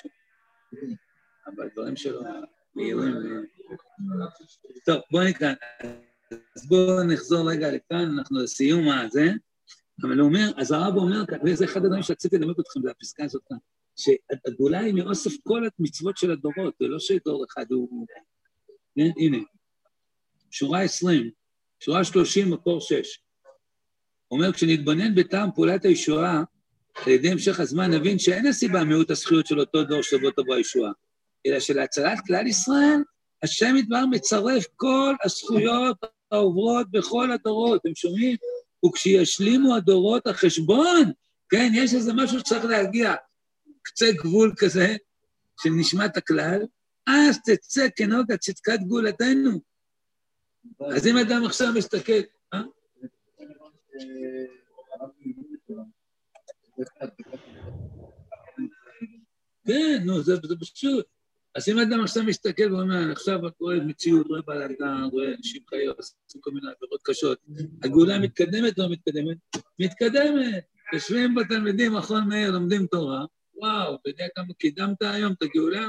אבל הדברים שלו מהירים. טוב, בואו נקרא. אז בואו נחזור רגע לכאן, אנחנו לסיום הזה, אבל הוא אומר, אז הרב אומר, וזה אחד הדברים שרציתי ללמד אתכם, זה הפסקה הזאת כאן, שהגאולה היא מאוסף כל המצוות של הדורות, זה לא שדור אחד הוא... הנה, שורה עשרים, שורה שלושים, מקור שש. הוא אומר, כשנתבונן בטעם פעולת הישועה, על ידי המשך הזמן נבין שאין הסיבה מיעוט הזכויות של אותו דור שבו תבוא הישועה, אלא שלהצלת כלל ישראל, השם יתברך מצרף כל הזכויות העוברות בכל הדורות, אתם שומעים? וכשישלימו הדורות החשבון, כן, יש איזה משהו שצריך להגיע, קצה גבול כזה, של נשמת הכלל, אז תצא כנוגה צדקת גאולתנו. אז אם אדם עכשיו מסתכל, אה? כן, נו, זה פשוט. אז אם אדם עכשיו מסתכל ואומר, עכשיו את רואה מציאות, רואה בלגן, רואה אנשים חיו, עושים כל מיני עבירות קשות, הגאולה מתקדמת או לא מתקדמת? מתקדמת. יושבים בתלמידים, מכון מאיר, לומדים תורה, וואו, אתה יודע כמה קידמת היום את הגאולה?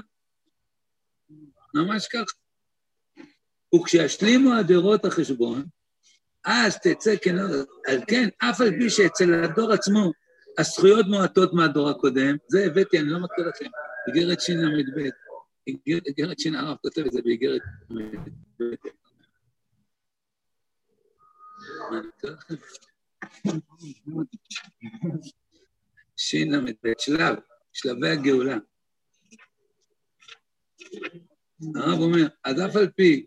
ממש ככה. וכשישלימו הדורות החשבון, אז תצא כנראה, על כן, אף על פי שאצל הדור עצמו, הזכויות מועטות מהדור הקודם, זה הבאתי, אני לא מכיר לכם, איגרת שין למדבט, איגרת שין הרב כותב את זה באיגרת למדבט. מה אני מכיר לכם? שין למדבט, שלב, שלבי הגאולה. הרב אומר, אז אף על פי,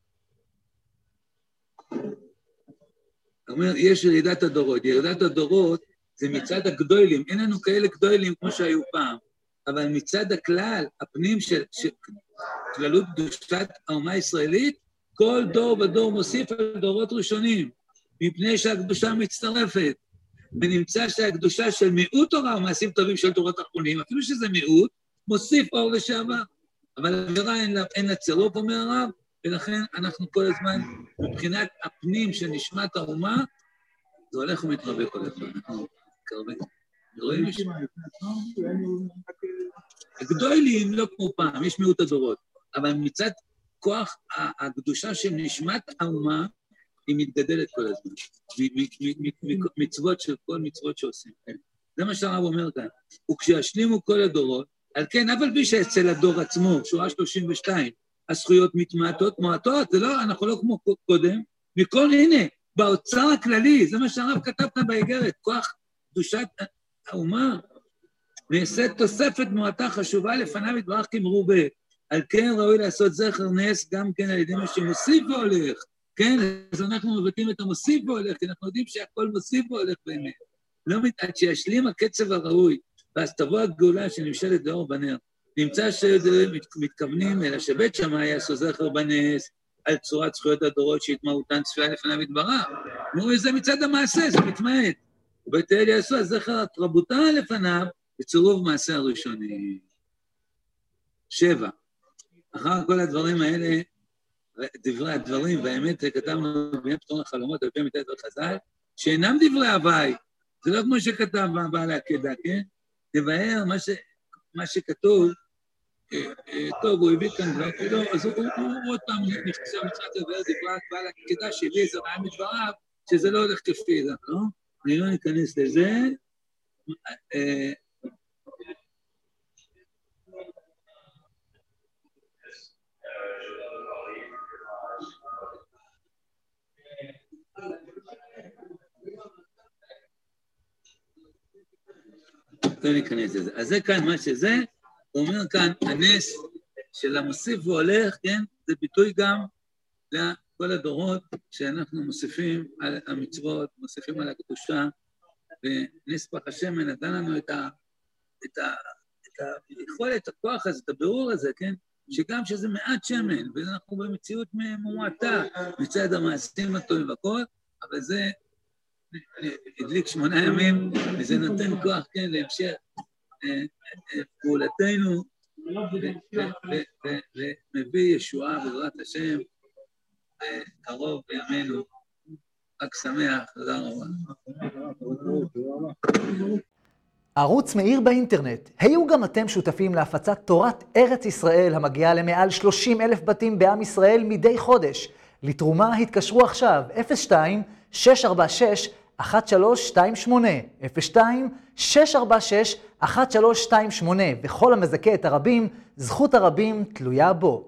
אומר, יש ירידת הדורות. ירידת הדורות זה מצד הגדולים. אין לנו כאלה גדולים כמו שהיו פעם, אבל מצד הכלל, הפנים של, של כללות קדושת האומה הישראלית, כל דור ודור מוסיף על דורות ראשונים, מפני שהקדושה מצטרפת, ונמצא שהקדושה של מיעוט תורה ומעשים טובים של דורות אחרונים, אפילו שזה מיעוט, מוסיף אור לשעבר. אבל העבירה אין לה, אין לה צירוף, אומר הרב, ולכן אנחנו כל הזמן, מבחינת הפנים של נשמת האומה, זה הולך ומתרבה כל הזמן, אנחנו מתקרבים. רואים מישהו? הגדולים לא כמו פעם, יש מיעוט הדורות, אבל מצד כוח הקדושה של נשמת האומה, היא מתגדלת כל הזמן, מצוות של כל מצוות שעושים. זה מה שהרב אומר כאן. וכשישלימו כל הדורות, על כן, אבל בי שאצל הדור עצמו, שורה שלושים ושתיים, הזכויות מתמעטות, מועטות, זה לא, אנחנו לא כמו קודם, מכל, הנה, באוצר הכללי, זה מה שהרב כתב כאן באיגרת, כוח קדושת האומה, נעשית תוספת מועטה חשובה לפניו יתברך כמרובה, על כן ראוי לעשות זכר נס גם כן על ידי מה שמוסיף והולך, כן, אז אנחנו מבטאים את המוסיף והולך, כי אנחנו יודעים שהכל מוסיף והולך באמת, לא עד שישלים הקצב הראוי, ואז תבוא הגאולה שנמשלת דור בנר, נמצא שמתכוונים אלא שבית שמאי יעשו זכר בנס על צורת זכויות הדורות שהתמעוטן צפייה לפניו יתברך. אמרו, זה מצד המעשה, זה מתמעט. ובית אל יעשו הזכר התרבותה לפניו בצירוף מעשה הראשוני. שבע. אחר כל הדברים האלה, דברי הדברים, והאמת כתבנו בימי פתרון החלומות על פי אמיתת וחז"ל, שאינם דברי הוואי, זה לא כמו שכתב בעל העקדה, כן? תבהר מה, ש... מה שכתוב, טוב, הוא הביא כאן דבר, כאילו, אז הוא, הוא, הוא עוד פעם נכנסה מצוות לבאר דברה, בעל העקדה שהביא איזה רעי מדבריו, שזה לא הולך כפי זה, לא? אני לא ניכנס לזה. לא ניכנס לזה. אז זה כאן מה שזה, הוא אומר כאן, הנס של המוסיף והולך, כן? זה ביטוי גם לכל הדורות שאנחנו מוסיפים על המצוות, מוסיפים על הקדושה, ונס פח השמן נתן לנו את ה... את ה... את היכולת, הכוח הזה, את הבירור הזה, כן? שגם שזה מעט שמן, ואנחנו במציאות מועטה מצד המעשים הטובים והכל, אבל זה הדליק שמונה ימים, וזה נותן כוח, כן, להמשך פעולתנו, ומביא ישועה בעזרת השם, קרוב בימינו, רק שמח, תודה רבה. ערוץ מאיר באינטרנט. היו גם אתם שותפים להפצת תורת ארץ ישראל המגיעה למעל שלושים אלף בתים בעם ישראל מדי חודש. לתרומה התקשרו עכשיו אפס שתיים שש ארבע שש אחת שלוש שתיים שמונה אפס שתיים שש ארבע שש אחת שלוש שתיים שמונה, וכל המזכה את הרבים, זכות הרבים תלויה בו.